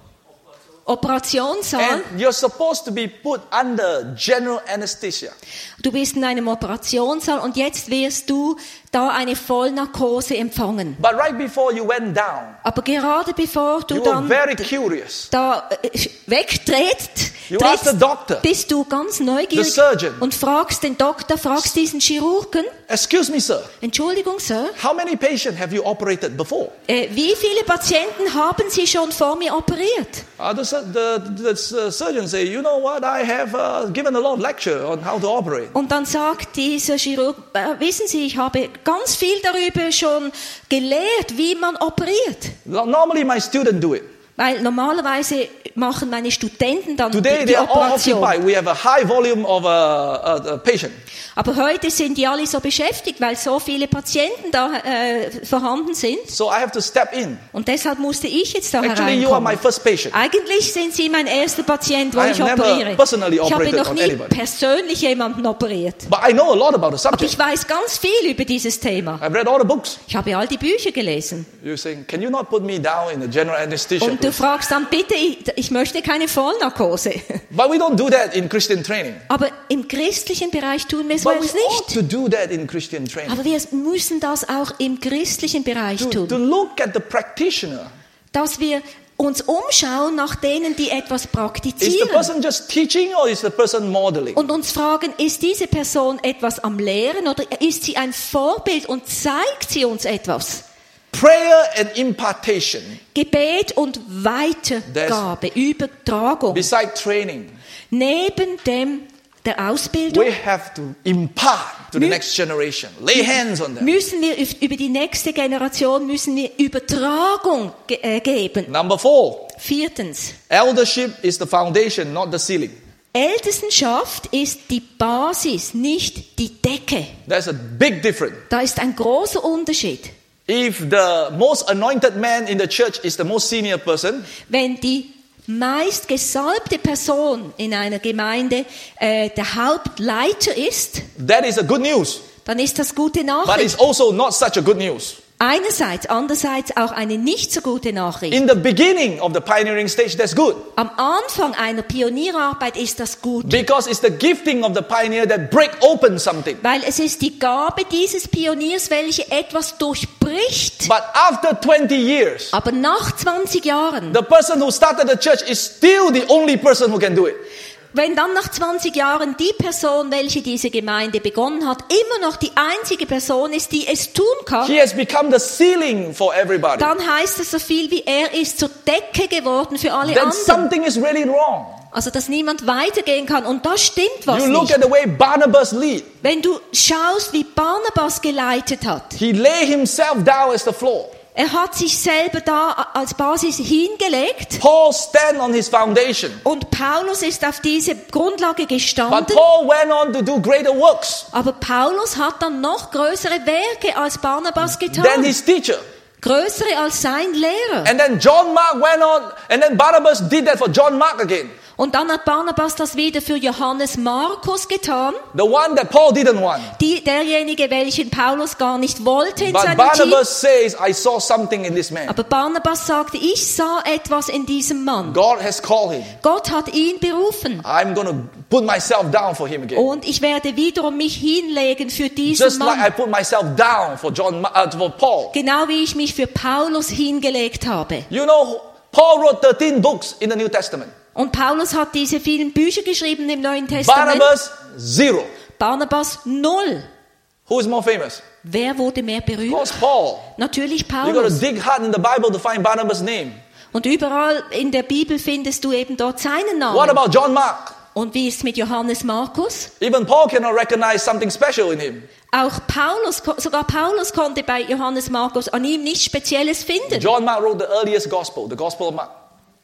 B: Operationssaal.
A: And you're supposed to be put under general anesthesia.
B: Du bist in einem Operationssaal und jetzt wirst du da eine Vollnarkose empfangen.
A: But right before you went down,
B: Aber gerade bevor du
A: you were
B: dann
A: very curious.
B: da äh, wegtrittst,
A: You ask the doctor,
B: bist du ganz
A: the
B: neugierig
A: surgeon,
B: und fragst den Doktor, fragst diesen Chirurgen,
A: excuse me, sir,
B: Entschuldigung, Sir,
A: how many patients have you operated before?
B: äh, wie viele Patienten haben Sie schon vor mir operiert?
A: Uh, the, sur- the, the uh, surgeon say, you know what, I have uh, given a lot of lecture on how to operate.
B: Und dann sagt dieser Chirurg, äh, wissen Sie, ich habe ganz viel darüber schon gelehrt, wie man operiert.
A: Normally my students do it.
B: Weil normalerweise machen meine Studenten dann
A: Today
B: die,
A: they
B: die
A: are all
B: Operation.
A: occupied. We have a high volume of a, a, a patient.
B: Aber heute sind die alle so beschäftigt, weil so viele Patienten da äh, vorhanden sind.
A: So I have to step in.
B: Und deshalb musste ich jetzt da
A: Actually, you are my
B: hereinkommen.
A: first patient.
B: Eigentlich sind Sie mein erster Patient, wo
A: I
B: ich
A: have never
B: operiere.
A: personally
B: Ich habe
A: operated
B: noch
A: on
B: nie
A: anybody.
B: persönlich jemanden operiert.
A: But I know a lot about the
B: Aber
A: subject.
B: ich weiß ganz viel über dieses Thema.
A: I've read all the books.
B: Ich habe all die Bücher gelesen.
A: You're saying, can you not put me down in the general anesthesia?
B: Und du
A: please?
B: fragst dann, bitte, ich, ich möchte keine Vollnarkose.
A: But we don't do that in Christian training.
B: Aber im christlichen Bereich tun wir es
A: But we
B: jetzt
A: ought
B: nicht.
A: to do that in Christian training.
B: Aber wir müssen das auch im christlichen Bereich
A: To, to
B: tun.
A: look at the practitioner.
B: Dass wir uns umschauen nach denen, die etwas
A: Is the
B: praktizieren.
A: person just teaching or is the person modeling?
B: Und uns fragen, ist diese Person etwas am Lehren oder ist sie ein Vorbild und zeigt sie uns etwas?
A: Prayer and impartation,
B: Gebet und Weitergabe, Übertragung.
A: beside training,
B: Neben dem der Ausbildung
A: we have to impart to the
B: Mü-
A: next generation. Lay hands on them.
B: müssen wir üf- über die nächste Generation müssen wir Übertragung ge äh, geben.
A: Number four,
B: Viertens,
A: eldership is the foundation, not the ceiling.
B: Ältestenschaft ist die Basis, nicht die Decke.
A: There's a big difference.
B: Da ist ein großer Unterschied.
A: If the most anointed man in the church is the most senior person,
B: Wenn die meist gesalbte Person in einer Gemeinde äh, der Hauptleiter ist,
A: that is a good news.
B: dann ist das gute
A: But
B: Nachricht.
A: it's also not such a good news.
B: Einerseits, andererseits auch eine nicht so gute Nachricht.
A: In the beginning of the pioneering stage, that's good.
B: Am Anfang einer Pionierarbeit ist das gut,
A: Because it's the gifting of the pioneer that break open something.
B: weil es ist die Gabe dieses Pioniers, welche etwas durchbricht.
A: But after twenty years,
B: Aber nach zwanzig Jahren,
A: the person who started the church is still the only person who can do it.
B: wenn dann nach zwanzig Jahren die Person, welche diese Gemeinde begonnen hat, immer noch die einzige Person ist, die es tun kann,
A: He has become the ceiling for everybody.
B: dann heißt es so viel wie er ist zur Decke geworden für alle
A: Then
B: anderen.
A: something is really wrong.
B: Also, dass niemand weitergehen kann. Und da stimmt was
A: You look
B: nicht.
A: at the way Barnabas lead.
B: Wenn du schaust, wie Barnabas geleitet hat.
A: He lay himself down as the floor.
B: Er hat sich selber da als Basis hingelegt.
A: Paul stand on his foundation.
B: Und Paulus ist auf diese Grundlage
A: But
B: gestanden.
A: Paul went on to do greater works
B: Aber Paulus hat dann noch größere Werke als Barnabas
A: than
B: getan.
A: his teacher.
B: Größere als sein Lehrer.
A: And then John Mark went on, and then Barnabas did that for John Mark again.
B: Und dann hat Barnabas das wieder für Johannes Markus getan.
A: The one that Paul didn't want.
B: Die, derjenige, welchen Paulus gar nicht wollte in
A: But
B: seinem Team.
A: Barnabas says, I saw something in this man.
B: Aber Barnabas sagte, ich sah etwas in diesem Mann.
A: God has called him.
B: Gott hat ihn berufen.
A: I'm going to put myself down for him again.
B: Und ich werde wiederum mich hinlegen für diesen
A: Just like I
B: Mann.
A: put myself down for John, Ma- uh, for Paul.
B: Genau wie ich mich für Paulus hingelegt habe.
A: You know, Paul wrote thirteen books in the New Testament.
B: Und Paulus hat diese vielen Bücher geschrieben im Neuen Testament.
A: Barnabas, zero.
B: Barnabas null.
A: Who is more famous?
B: Wer wurde mehr
A: Of
B: berühmt?
A: course, Paul.
B: Natürlich
A: You got to
B: Paulus.
A: dig hard in the Bible to find Barnabas' name.
B: Und überall in der Bibel findest du eben dort seinen
A: What
B: Namen.
A: about John Mark?
B: Und wie ist es mit Johannes Markus?
A: Even Paul cannot recognize something special in him.
B: Auch Paulus, sogar Paulus konnte bei Johannes Markus an ihm nichts Spezielles finden.
A: John Mark wrote the earliest gospel, the Gospel of Mark.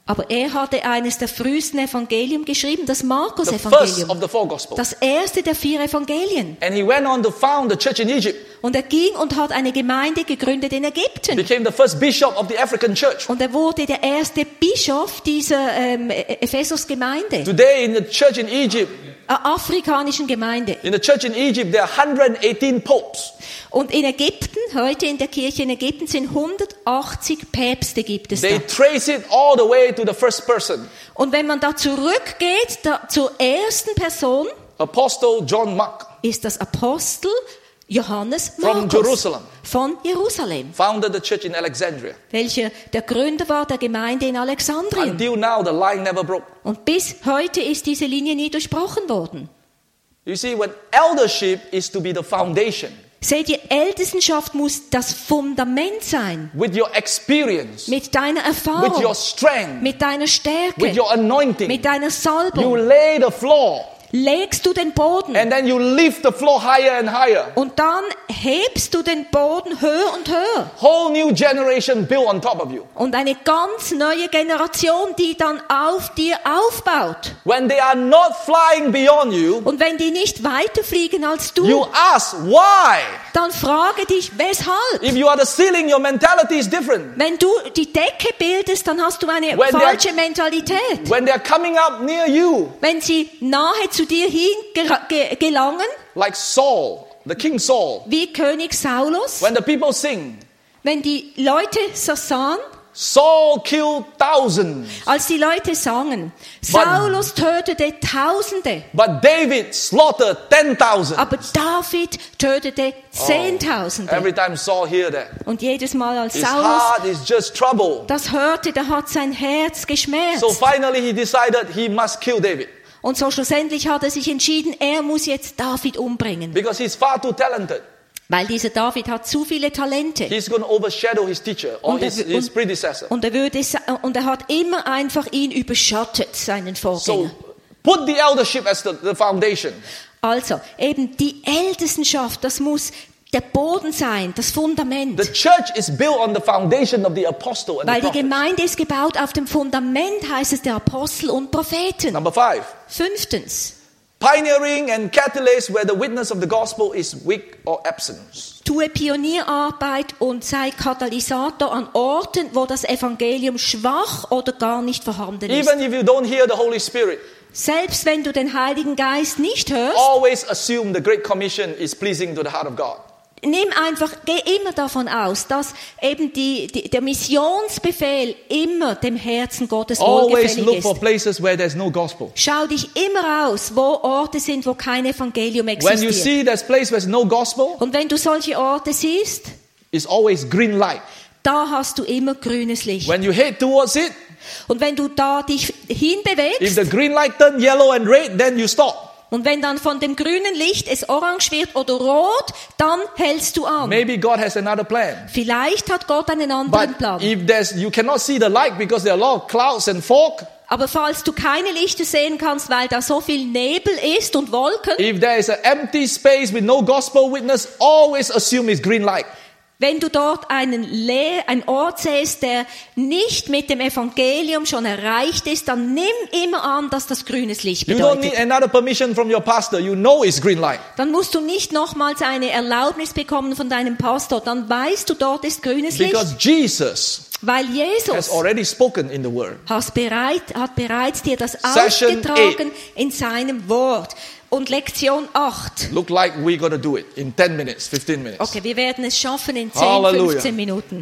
B: Aber er hatte eines der frühesten Evangelien geschrieben, das
A: The first
B: Markus-Evangelium.
A: of the four Gospels.
B: Das erste der vier Evangelien.
A: And he went on to found the church in Egypt.
B: Und er ging und hat eine Gemeinde gegründet in Ägypten.
A: Became the first bishop of the African church.
B: Und er wurde der erste Bischof dieser ähm, Ephesus-Gemeinde,
A: Today in the church in Egypt,
B: der afrikanischen Gemeinde.
A: in the church in Egypt, there are one hundred eighteen popes.
B: Und in Ägypten, heute in der Kirche in Ägypten, sind hundertachtzig Päpste gibt es da.
A: They trace it all the way to the first person,
B: Und wenn man da zurückgeht, da, zur ersten Person,
A: Apostle John Mark
B: ist das Apostel Johannes
A: from
B: Markus
A: Jerusalem,
B: von Jerusalem,
A: founded the church in Alexandria.
B: welcher der Gründer war der Gemeinde in Alexandrien.
A: Until now, the line never broke.
B: Und bis heute ist diese Linie nie durchbrochen worden.
A: You see, when eldership is to be the foundation,
B: Seht ihr, Ältestenschaft muss das Fundament sein.
A: with your experience,
B: Mit deiner
A: with your
B: Erfahrung,
A: strength,
B: mit deiner
A: with
B: Stärke,
A: your anointing,
B: mit deiner
A: you
B: Salbung,
A: lay the floor,
B: legst du den Boden.
A: and then you lift the floor higher and higher.
B: Und dann hebst du den Boden höher und höher.
A: Whole new generation built on top of you.
B: Und eine ganz neue Generation, die dann auf dir aufbaut.
A: When they are not flying beyond you,
B: Und wenn die nicht weiter fliegen als
A: you
B: du,
A: ask why.
B: dann frage dich, weshalb?
A: If you are the ceiling, your mentality is different.
B: Wenn du die Decke bildest, dann hast du eine
A: When they are-
B: falsche Mentalität.
A: When they're coming up near you,
B: Wenn sie nahe zu dir hin gera- ge- gelangen,
A: like Saul, the King Saul,
B: wie König Saulus,
A: when the people sing,
B: wenn die Leute so sahen,
A: Saul killed thousands,
B: als die Leute sangen, Saulus tötete Tausende,
A: but David slaughtered ten thousand.
B: aber David tötete Zehntausende.
A: Every time Saul hear that,
B: Und jedes Mal als
A: his
B: Saulus
A: heart is just trouble.
B: das hörte, da hat sein Herz geschmerzt.
A: So finally he decided he must kill David
B: Und so schlussendlich hat er sich entschieden, er muss jetzt David umbringen.
A: because he's far too talented.
B: Weil dieser David hat zu viele Talente.
A: He's going to overshadow his teacher or
B: Und er,
A: his, his
B: und,
A: predecessor.
B: und, er würde, sa- und er hat immer einfach ihn überschattet, seinen Vorgänger.
A: So put the eldership as the, the foundation.
B: Also, eben die Ältestenschaft, das muss der Boden sein, das Fundament.
A: The church is built on the foundation of the apostle and the
B: Weil die
A: prophet.
B: Gemeinde ist gebaut auf dem Fundament, heißt es der Apostel und Propheten.
A: Number five,
B: Fünftens,
A: pioneering and catalyst where the witness of the gospel is weak or absent.
B: tue Pionierarbeit und sei Katalysator an Orten, wo das Evangelium schwach oder gar nicht vorhanden ist.
A: Even if you don't hear the Holy Spirit,
B: Selbst wenn du den Heiligen Geist nicht hörst,
A: always assume the Great Commission is pleasing to the heart of God.
B: nimm einfach, geh immer davon aus, dass eben die, die, der Missionsbefehl immer dem Herzen Gottes
A: Always
B: wohlgefällig
A: look
B: ist.
A: for places where there's no gospel.
B: Schau dich immer aus, wo Orte sind, wo kein Evangelium
A: When you
B: existiert.
A: see there's place where there's no gospel,
B: Und wenn du solche Orte siehst,
A: it's always green light.
B: da hast du immer grünes Licht.
A: When you head towards it,
B: Und wenn du da dich
A: if
B: hinbewegst,
A: the green light turn yellow and red, then you stop.
B: und wenn dann von dem grünen Licht es orange wird oder rot, dann hältst du an.
A: Maybe God has another plan.
B: Vielleicht hat Gott einen anderen
A: But
B: Plan.
A: if there's, you cannot see the light because there are a lot of clouds and fog.
B: Aber falls du keine Lichter sehen kannst, weil da so viel Nebel ist und Wolken,
A: If there is an empty space with no gospel witness, always assume it's green light.
B: wenn du dort einen, Le einen Ort siehst, der nicht mit dem Evangelium schon erreicht ist, dann nimm immer an, dass das grünes Licht
A: You don't
B: bedeutet.
A: need another permission from your pastor. You know it's green light.
B: Dann musst du nicht nochmals eine Erlaubnis bekommen von deinem Pastor, dann weißt du, dort ist grünes Licht.
A: Because Jesus
B: Weil
A: has
B: Jesus
A: already spoken in the word.
B: hat, bereit, hat bereits dir das
A: Session
B: aufgetragen in seinem Wort. Und Lektion acht.
A: Look like we're going to do it in ten minutes, fifteen minutes.
B: Okay, wir werden es schaffen in zehn,
A: Halleluja.
B: fünfzehn Minuten.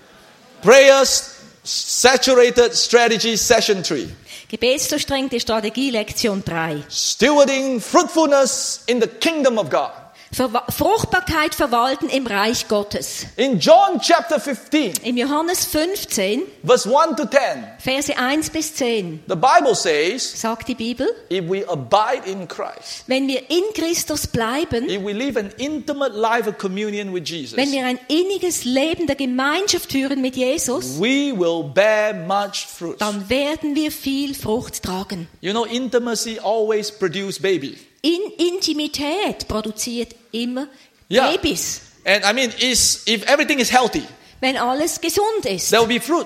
A: Prayers, saturated strategy, session three.
B: Gebetsdurchdrängte Strategie, Lektion drei.
A: Stewarding fruitfulness in the kingdom of God.
B: Verwa- Fruchtbarkeit verwalten im Reich Gottes.
A: In John chapter fifteen,
B: Im Johannes fünfzehn,
A: verse one to ten,
B: Verse eins bis zehn,
A: the Bible says,
B: sagt die Bibel,
A: if we abide in Christ,
B: wenn wir in Christus bleiben,
A: if we live an intimate life of communion with Jesus,
B: wenn wir ein inniges Leben der Gemeinschaft führen mit Jesus,
A: we will bear much fruit.
B: dann werden wir viel Frucht tragen.
A: You know, intimacy always produces baby.
B: In Intimität produziert immer
A: Ja.
B: Babys.
A: And I mean, is if everything is healthy,
B: Wenn alles gesund ist,
A: there will be fruits.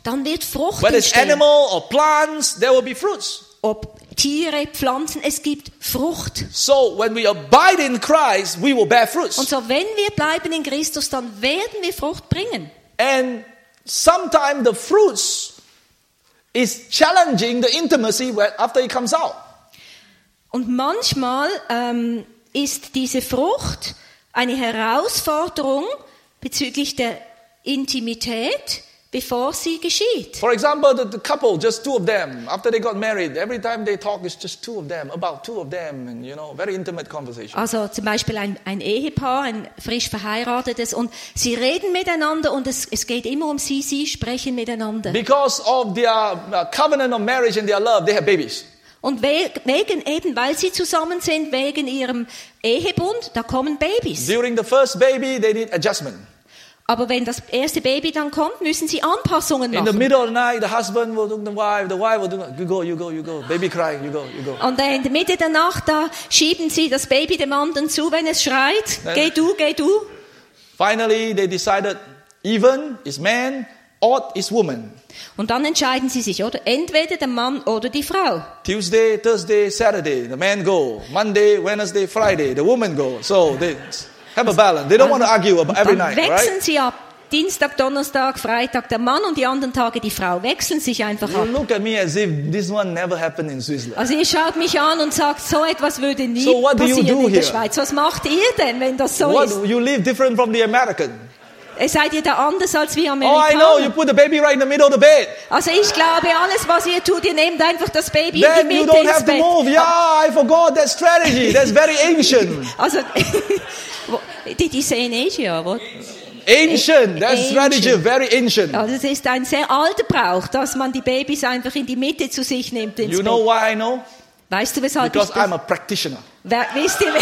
B: dann wird Frucht
A: Whether it's
B: entstehen.
A: animal or plants, there will be fruits.
B: Ob Tiere, Pflanzen, es gibt Frucht.
A: So when we abide in Christ, we will bear fruits.
B: Und so, wenn wir bleiben in Christus, dann werden wir Frucht bringen.
A: And sometimes the fruits is challenging the intimacy after it comes out.
B: Und manchmal ähm, ist diese Frucht eine Herausforderung bezüglich der Intimität, bevor sie geschieht.
A: For example, the, the couple, just two of them, after they got married, every time they talk, it's just two of them, about two of them, and you know, very intimate conversation.
B: Also zum Beispiel ein, ein Ehepaar, ein frisch verheiratetes, und sie reden miteinander und es, es geht immer um sie, sie sprechen miteinander.
A: Because of their uh, covenant of marriage and their love, they have babies.
B: Und we- wegen eben, weil sie zusammen sind, wegen ihrem Ehebund, da kommen Babys.
A: During the first baby, they need adjustment.
B: Aber wenn das erste Baby dann kommt, müssen sie Anpassungen
A: In the
B: machen.
A: middle of the night, the husband will do the wife, the wife will do, you go, you go, you go, baby crying, you go, you go.
B: Und in der Mitte der Nacht, da schieben sie das Baby dem anderen zu, wenn es schreit. Geh du, geh du.
A: Finally, they decided even is man, odd is woman.
B: Und dann entscheiden sie sich, oder? Entweder der Mann oder die Frau.
A: Tuesday, Thursday, Saturday, the man go. Monday, Wednesday, Friday, the woman go. So they have a balance. They don't want to argue about every
B: Dann
A: night,
B: wechseln
A: right?
B: sie ab. Dienstag, Donnerstag, Freitag der Mann und die anderen Tage die Frau. Wechseln sich einfach
A: You
B: ab.
A: look at me as if this one never happened in Switzerland.
B: Also ihr schaut mich an und sagt, so etwas würde nie
A: So what do you
B: passieren
A: do
B: in der
A: here?
B: Schweiz. Was macht ihr denn, wenn das so
A: What,
B: ist?
A: you live different from the American.
B: Seid ihr da anders als wir
A: Oh, I
B: Amerikaner?
A: know. You put the baby right in the middle of the bed.
B: Also ich glaube, alles, was ihr tut, ihr nehmt einfach das Baby in
A: Then
B: die
A: you
B: Mitte
A: don't
B: ins
A: have to
B: Bett.
A: move. Yeah, I forgot that strategy. That's very ancient.
B: Also, did you say in Asia? What?
A: Ancient. That
B: Ancient.
A: strategy, very ancient.
B: Also es ist ein sehr alter Brauch, dass man die Babys einfach in die Mitte zu sich nimmt ins
A: You know
B: Bett.
A: why I know?
B: Weißt du, weshalb
A: Because
B: ich das...
A: I'm a practitioner.
B: Wer, wisst ihr,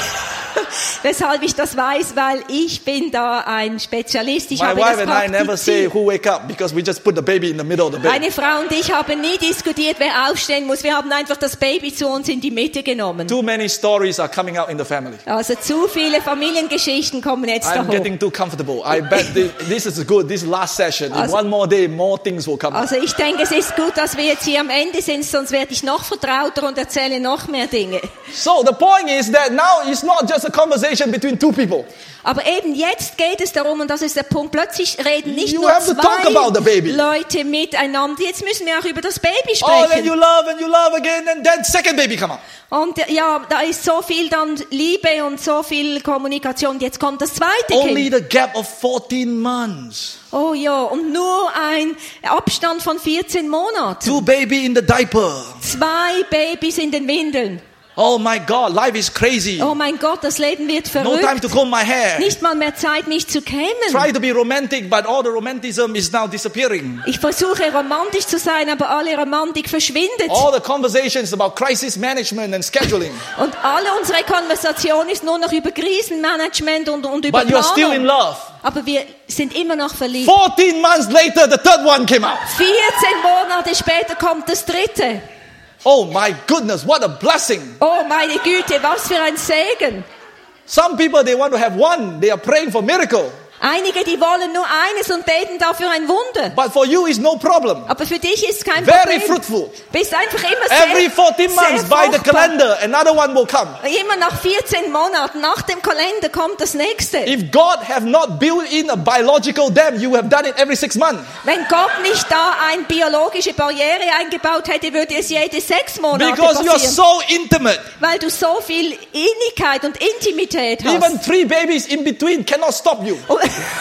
B: weshalb ich das weiß? Weil ich bin da ein Spezialist. Ich
A: My
B: habe
A: wife
B: das
A: and I never say
B: praktiziert.
A: who wake up because we just put the baby in the middle of the bed.
B: Meine Frau und ich haben nie diskutiert, wer aufstehen muss. Wir haben einfach das Baby zu uns in die Mitte genommen.
A: Too many stories are coming out in the family.
B: Also zu viele Familiengeschichten kommen jetzt da
A: I'm
B: hoch.
A: getting too comfortable. I bet this, this is good. This last session. In
B: Also-
A: one more day, more things will come out.
B: Also ich denke, es ist gut, dass wir jetzt hier am Ende sind, sonst werde ich noch vertrauter und erzähle noch mehr Dinge.
A: So the point is that now it's not just a conversation between two people.
B: Aber eben jetzt geht es darum, und das ist der Punkt, plötzlich reden nicht
A: You
B: nur
A: have to talk about the baby.
B: zwei Leute miteinander, jetzt müssen wir auch über das Baby
A: Oh, then you
B: sprechen.
A: love and you love again, and then second baby come out.
B: Und äh, ja, da ist so viel dann Liebe und so viel Kommunikation, jetzt kommt das zweite
A: Only
B: Kind.
A: the gap of fourteen months.
B: Oh ja, und nur ein Abstand von vierzehn Monaten.
A: Two baby in the diaper.
B: Zwei Babys in den Windeln.
A: Oh my God, life is crazy.
B: Oh mein Gott, das Leben wird
A: No time
B: verrückt.
A: to comb my hair.
B: Nicht mal mehr Zeit, mich zu kämmen.
A: Try to be romantic, but all the romanticism is now disappearing.
B: Ich versuche romantisch zu sein, aber alle Romantik verschwindet.
A: All the conversations about crisis management and scheduling.
B: Und alle unsere Konversation ist nur noch über Krisenmanagement und, und über
A: But you're still in
B: Planung.
A: love.
B: Aber wir sind immer noch verliebt.
A: fourteen months later, the third one came out.
B: vierzehn Monate später kommt das dritte.
A: Oh my goodness, what a blessing.
B: Oh meine Güte, was für ein Segen.
A: Some people, they want to have one. They are praying for miracle.
B: Einige, die wollen nur eines und beten dafür ein Wunder.
A: But for you, it's no problem.
B: Aber für dich ist kein
A: Very
B: Problem.
A: fruitful.
B: Bist einfach immer sehr,
A: Every fourteen months,
B: sehr
A: by the
B: fruchtbar.
A: calendar, another one will come.
B: Immer nach vierzehn Monaten, nach dem Kalender kommt das nächste.
A: If God have not built in a biological dam, you have done it every six months.
B: Wenn Gott nicht da eine biologische Barriere eingebaut hätte, würde es jede seks Monate
A: Because you are
B: passieren.
A: so intimate.
B: Weil du so viel Innigkeit und Intimität hast.
A: Even three babies in between cannot stop you.
B: Und,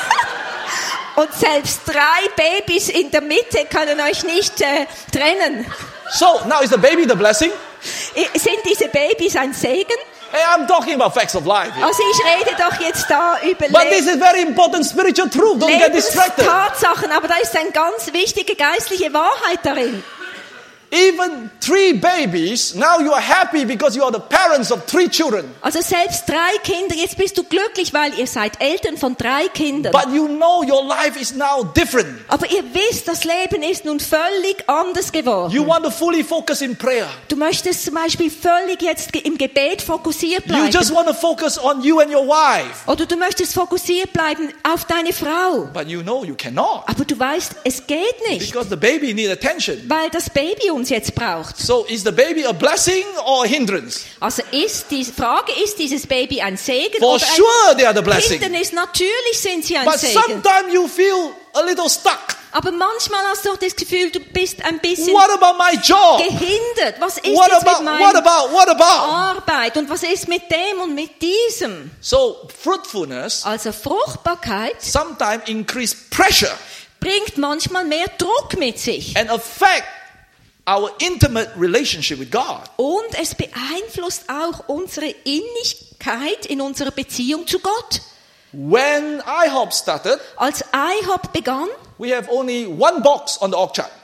B: und selbst drei Babys in der Mitte können euch nicht äh, trennen.
A: So now is the baby the blessing?
B: I- Sind diese Babys ein Segen?
A: Hey, I'm talking about facts of life here.
B: Also ich rede doch jetzt da über
A: But this is very important spiritual truth. Don't get distracted.
B: Lebenstatsachen, aber da ist eine ganz wichtige geistliche Wahrheit darin.
A: Even three babies, now you are happy because you are the parents of three children.
B: Also selbst drei Kinder, jetzt bist du glücklich, weil ihr seid Eltern von drei Kindern.
A: But you know your life is now different.
B: Aber ihr wisst, das Leben ist nun völlig anders geworden.
A: You want to fully focus in prayer.
B: Du möchtest zum Beispiel völlig jetzt im Gebet fokussiert bleiben.
A: You just want to focus on you and your wife.
B: Oder du möchtest fokussiert bleiben auf deine Frau.
A: But you know you cannot.
B: Aber du weißt, es geht nicht.
A: Because the baby needs attention.
B: Weil das Baby uns jetzt braucht.
A: So is the baby a blessing or a hindrance?
B: Also ist die Frage, ist dieses Baby ein Segen
A: For
B: oder ein
A: sure they are the blessing.
B: Hindernis? Natürlich sind sie ein
A: But
B: Segen.
A: sometimes you feel a little stuck.
B: Aber manchmal hast du auch das Gefühl, du bist ein bisschen
A: What about my job?
B: gehindert. Was ist
A: What
B: jetzt
A: about,
B: mit
A: what
B: meiner
A: about, what about?
B: Arbeit? Und was ist mit dem und mit diesem?
A: So fruitfulness
B: Also Fruchtbarkeit
A: sometimes increase pressure
B: bringt manchmal mehr Druck mit sich.
A: and affect our intimate relationship with God.
B: Und es beeinflusst auch unsere Innigkeit in unserer Beziehung zu Gott.
A: When I HOP started,
B: Als I HOP begann,
A: we have only one box on the org chart.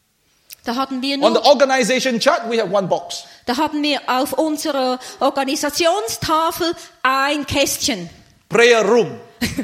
B: da hatten wir
A: On the
B: nur,
A: organization chart, we have one box.
B: da haben wir auf unserer Organisationstafel ein Kästchen.
A: Prayer room.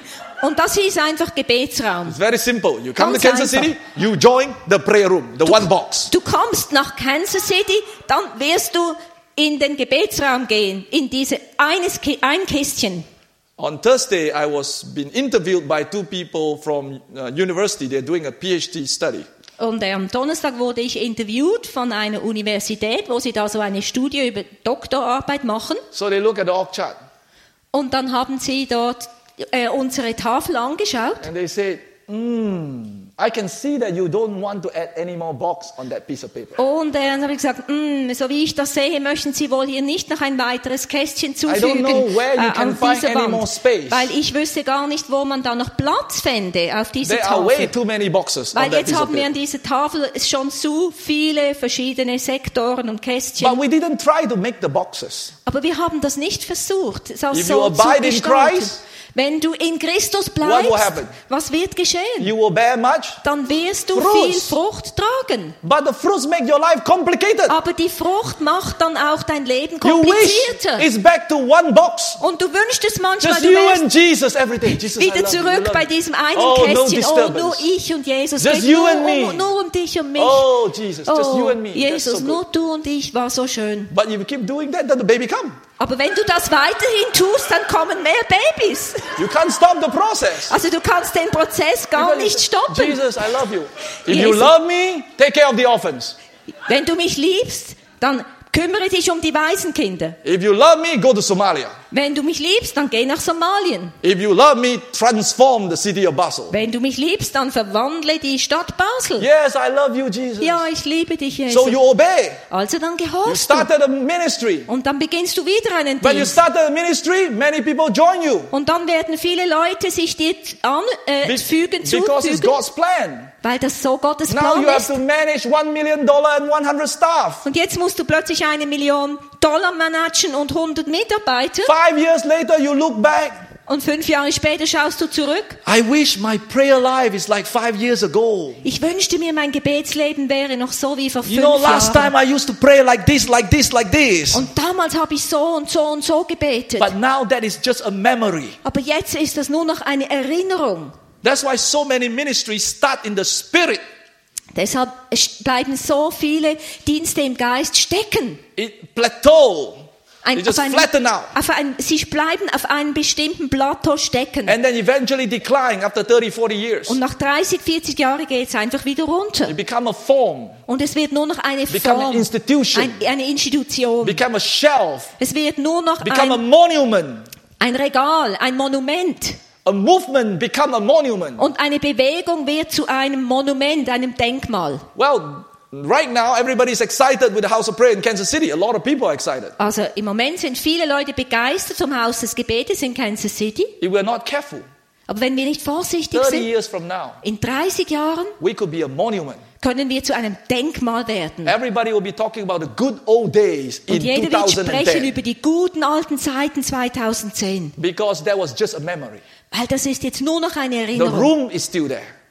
B: Und das hieß einfach Gebetsraum.
A: It's very simple. You come
B: Ganz
A: to Kansas
B: einfach.
A: City, you join the prayer room, the one box.
B: Du kommst nach Kansas City, dann wirst du in den Gebetsraum gehen, in diese eines, ein Kästchen.
A: On Thursday, I was being interviewed by two people from uh, university. They're doing a PhD study.
B: Und äh, am Donnerstag wurde ich interviewt von einer Universität, wo sie da so eine Studie über Doktorarbeit machen.
A: So they look at the org chart
B: Und dann haben sie dort äh, unsere Tafel angeschaut.
A: and they say, hmm, I can see that you don't want to add any more box on that piece of paper.
B: Und äh, dann habe ich gesagt, mm, so wie ich das sehe, möchten Sie wohl hier nicht noch ein weiteres Kästchen
A: I don't
B: zufügen
A: know where you
B: äh,
A: can
B: an
A: find
B: dieser
A: any more
B: Wand,
A: space.
B: weil ich wüsste gar nicht, wo man da noch Platz fände auf dieser
A: There are way
B: Tafel.
A: too many boxes on
B: Weil
A: that
B: jetzt
A: piece of
B: haben wir an
A: paper.
B: dieser Tafel schon so viele verschiedene Sektoren und Kästchen.
A: But we didn't try to make the boxes.
B: Aber wir haben das nicht versucht, das
A: If
B: so
A: you
B: zu
A: abide in
B: gestalten.
A: Christ,
B: Wenn du in Christus
A: what will
B: bleibst,
A: happen?
B: was wird geschehen?
A: You will bear much,
B: Dann wirst du
A: Fruits.
B: viel Frucht tragen.
A: but the fruits make your life complicated.
B: Aber die Frucht macht dann auch dein Leben
A: You wish
B: komplizierter.
A: it's back to one box.
B: Und du wünschst es manchmal,
A: Just
B: du
A: you
B: wärst
A: and Jesus every day. Jesus, I
B: wieder
A: love you,
B: zurück
A: love
B: bei
A: you.
B: diesem einen
A: Oh, no
B: Kästchen. Oh,
A: disturbance.
B: nur ich und Jesus.
A: Just
B: Geht
A: you
B: nur
A: and me.
B: um, nur um dich und mich.
A: Oh, Jesus, just
B: Oh,
A: you and me. That's
B: Jesus,
A: so
B: nur
A: good.
B: du und ich, war so schön.
A: But if you keep doing that, then the baby come.
B: Aber wenn du das weiterhin tust, dann kommen mehr Babys.
A: You can't stop the process.
B: Also du kannst den Prozess gar
A: Because
B: nicht stoppen.
A: Jesus, I love you. If you
B: Jesus.
A: love me, take care of the orphans.
B: Wenn du mich liebst, dann kümmere dich um die Waisenkinder.
A: If you love me, go to Somalia.
B: Wenn du mich liebst, dann geh nach Somalien.
A: If you love me, transform the city of Basel.
B: Wenn du mich liebst, dann verwandle die Stadt Basel.
A: Yes, I love you, Jesus.
B: Ja, ich liebe dich, Jesus.
A: So you obey.
B: Also dann
A: You
B: gehorchst du.
A: started a ministry.
B: Und dann beginnst du wieder einen
A: When you
B: Dienst.
A: started a ministry, many people join you.
B: Und dann werden viele Leute sich dir an, äh,
A: Be-
B: fügen,
A: because it's
B: zufügen,
A: God's plan.
B: weil das so Gottes
A: Now
B: Plan
A: you have
B: ist.
A: to manage one million dollar and one hundred staff.
B: Und jetzt musst du plötzlich eine Million Dollar managen und hundert Mitarbeiter.
A: Five years later, you look back.
B: Und fünf Jahre später schaust du zurück.
A: I wish my prayer life is like five years ago.
B: Ich wünschte mir, mein Gebetsleben wäre noch so wie vor fünf
A: You know, last
B: Jahren.
A: time I used to pray like this, like this, like this.
B: Und damals habe ich so und so und so gebetet.
A: But now that is just a memory.
B: Aber jetzt ist das nur noch eine Erinnerung.
A: That's why so many ministries start in the spirit.
B: Deshalb bleiben so viele Dienste im Geist stecken.
A: It plateau.
B: Ein,
A: They just
B: auf einem-
A: flatten out.
B: auf ein, sie bleiben auf einem bestimmten Plateau stecken.
A: And then eventually decline after thirty, forty years.
B: Und nach dreißig, vierzig Jahren geht es einfach wieder runter.
A: It become a form,
B: Und es wird nur noch eine
A: become
B: Form,
A: an institution,
B: ein, eine Institution.
A: become a shelf,
B: Es wird nur noch
A: become a
B: ein,
A: monument.
B: ein Regal, ein Monument.
A: A movement become a monument.
B: Und eine Bewegung wird zu einem Monument, einem Denkmal.
A: Well, right now everybody's excited with the House of Prayer in Kansas City. A lot of people are excited.
B: Also im Moment sind viele Leute begeistert vom Haus des Gebetes in Kansas City.
A: If we're not careful,
B: Aber wenn wir nicht vorsichtig
A: thirty
B: sind,
A: years from now,
B: in dreißig Jahren
A: we could be a monument.
B: können wir zu einem Denkmal werden.
A: Everybody will be talking about the good old days in
B: Und jeder wird sprechen
A: twenty ten.
B: über die guten alten Zeiten zweitausendzehn.
A: Because that was just a memory.
B: Weil das ist jetzt nur noch eine
A: The
B: Erinnerung.
A: room is still there.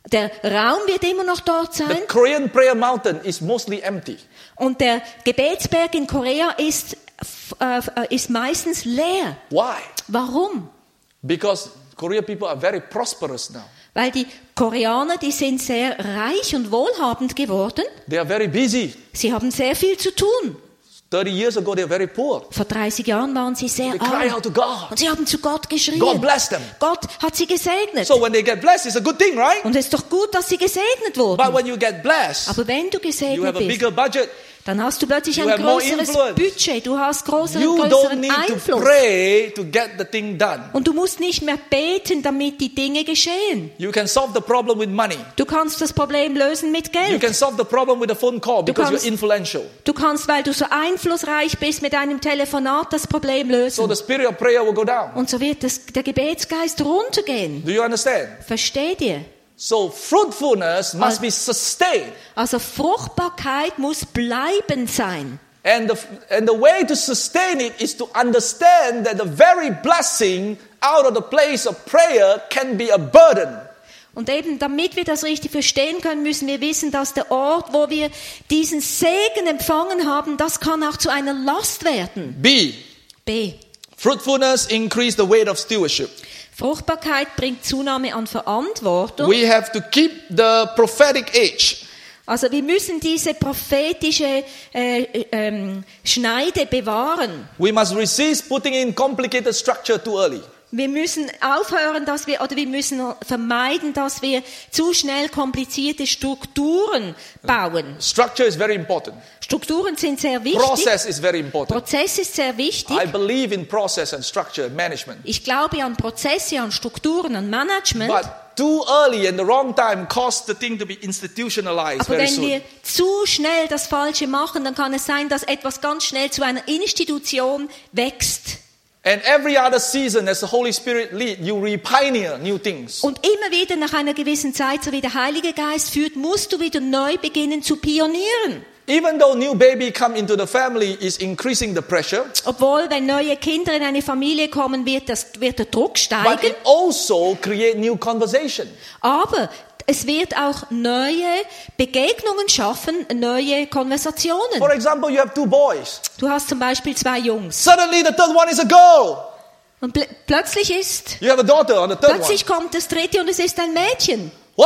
B: Der Raum wird immer noch dort
A: The
B: sein.
A: Korean prayer mountain is mostly empty.
B: Und der Gebetsberg in Korea ist, äh, ist meistens leer.
A: Why?
B: Warum?
A: Because Korean people are very prosperous now.
B: Weil die Koreaner, die sind sehr reich und wohlhabend geworden.
A: They are very busy.
B: Sie haben sehr viel zu tun.
A: thirty years ago, they were very poor.
B: Vor dreißig Jahren waren sie sehr
A: They cry
B: arm.
A: out to God.
B: Und sie haben zu Gott geschrien.
A: God bless them.
B: Gott hat sie gesegnet.
A: So when they get blessed, it's a good thing, right?
B: Und es ist doch gut, dass sie gesegnet wurden.
A: But when you get blessed,
B: Aber wenn du
A: you
B: gesegnet
A: have a
B: bist,
A: bigger budget.
B: dann hast du plötzlich
A: You
B: ein
A: have more
B: größeres
A: influence.
B: Budget. Du hast größeren,
A: You don't
B: größeren
A: need to
B: Einfluss.
A: pray to get the thing done.
B: Und du musst nicht mehr beten, damit die Dinge geschehen.
A: You can solve the problem with money.
B: Du kannst das Problem lösen mit
A: You
B: Geld.
A: can solve the problem with a phone call because
B: kannst-
A: you're influential.
B: Du kannst, weil du so einflussreich bist, mit einem Telefonat das Problem
A: So
B: lösen.
A: the spirit of prayer will go down.
B: Und so wird das, der Gebetsgeist runtergehen.
A: Do you understand?
B: Versteht ihr?
A: So fruitfulness must be sustained.
B: Also Fruchtbarkeit muss bleibend sein.
A: And the, and the way to sustain it is to understand that the very blessing out of the place of prayer can be a burden.
B: Und eben damit wir das richtig verstehen können, müssen wir wissen, dass der Ort, wo wir diesen Segen empfangen haben, das kann auch zu einer Last werden.
A: B.
B: B.
A: Fruitfulness increase the weight of stewardship.
B: Fruchtbarkeit bringt Zunahme an Verantwortung.
A: We have to keep the prophetic age.
B: Also wir müssen diese prophetische äh, ähm, Schneide bewahren.
A: We must resist putting in complicated structure too early.
B: Wir müssen aufhören, dass wir, oder wir müssen vermeiden, dass wir zu schnell komplizierte Strukturen bauen.
A: Structure is very important.
B: Strukturen sind sehr wichtig.
A: Process is very important.
B: Prozess ist sehr wichtig.
A: I believe in process and structure and management.
B: Ich glaube an Prozesse, an Strukturen, an Management.
A: But too early and the wrong time cause the thing to be institutionalized
B: Aber
A: very
B: wenn
A: soon.
B: wir zu schnell das Falsche machen, dann kann es sein, dass etwas ganz schnell zu einer Institution wächst.
A: And every other season, as the Holy Spirit lead, you repioneer new things.
B: Und immer wieder nach einer gewissen Zeit, so wie der Heilige Geist führt, musst du wieder neu beginnen zu pionieren.
A: Even though new baby come into the family is increasing the pressure,
B: Obwohl, wenn neue Kinder in eine Familie kommen, wird, das, wird der Druck
A: but
B: steigen.
A: it also create new conversation.
B: Aber es wird auch neue Begegnungen schaffen, neue Konversationen.
A: For example, you have two boys.
B: Du hast zum Beispiel zwei Jungs.
A: Suddenly the third one is a girl.
B: Und pl plötzlich ist,
A: You have a daughter on the third one.
B: plötzlich kommt das dritte und es ist ein Mädchen.
A: Wow!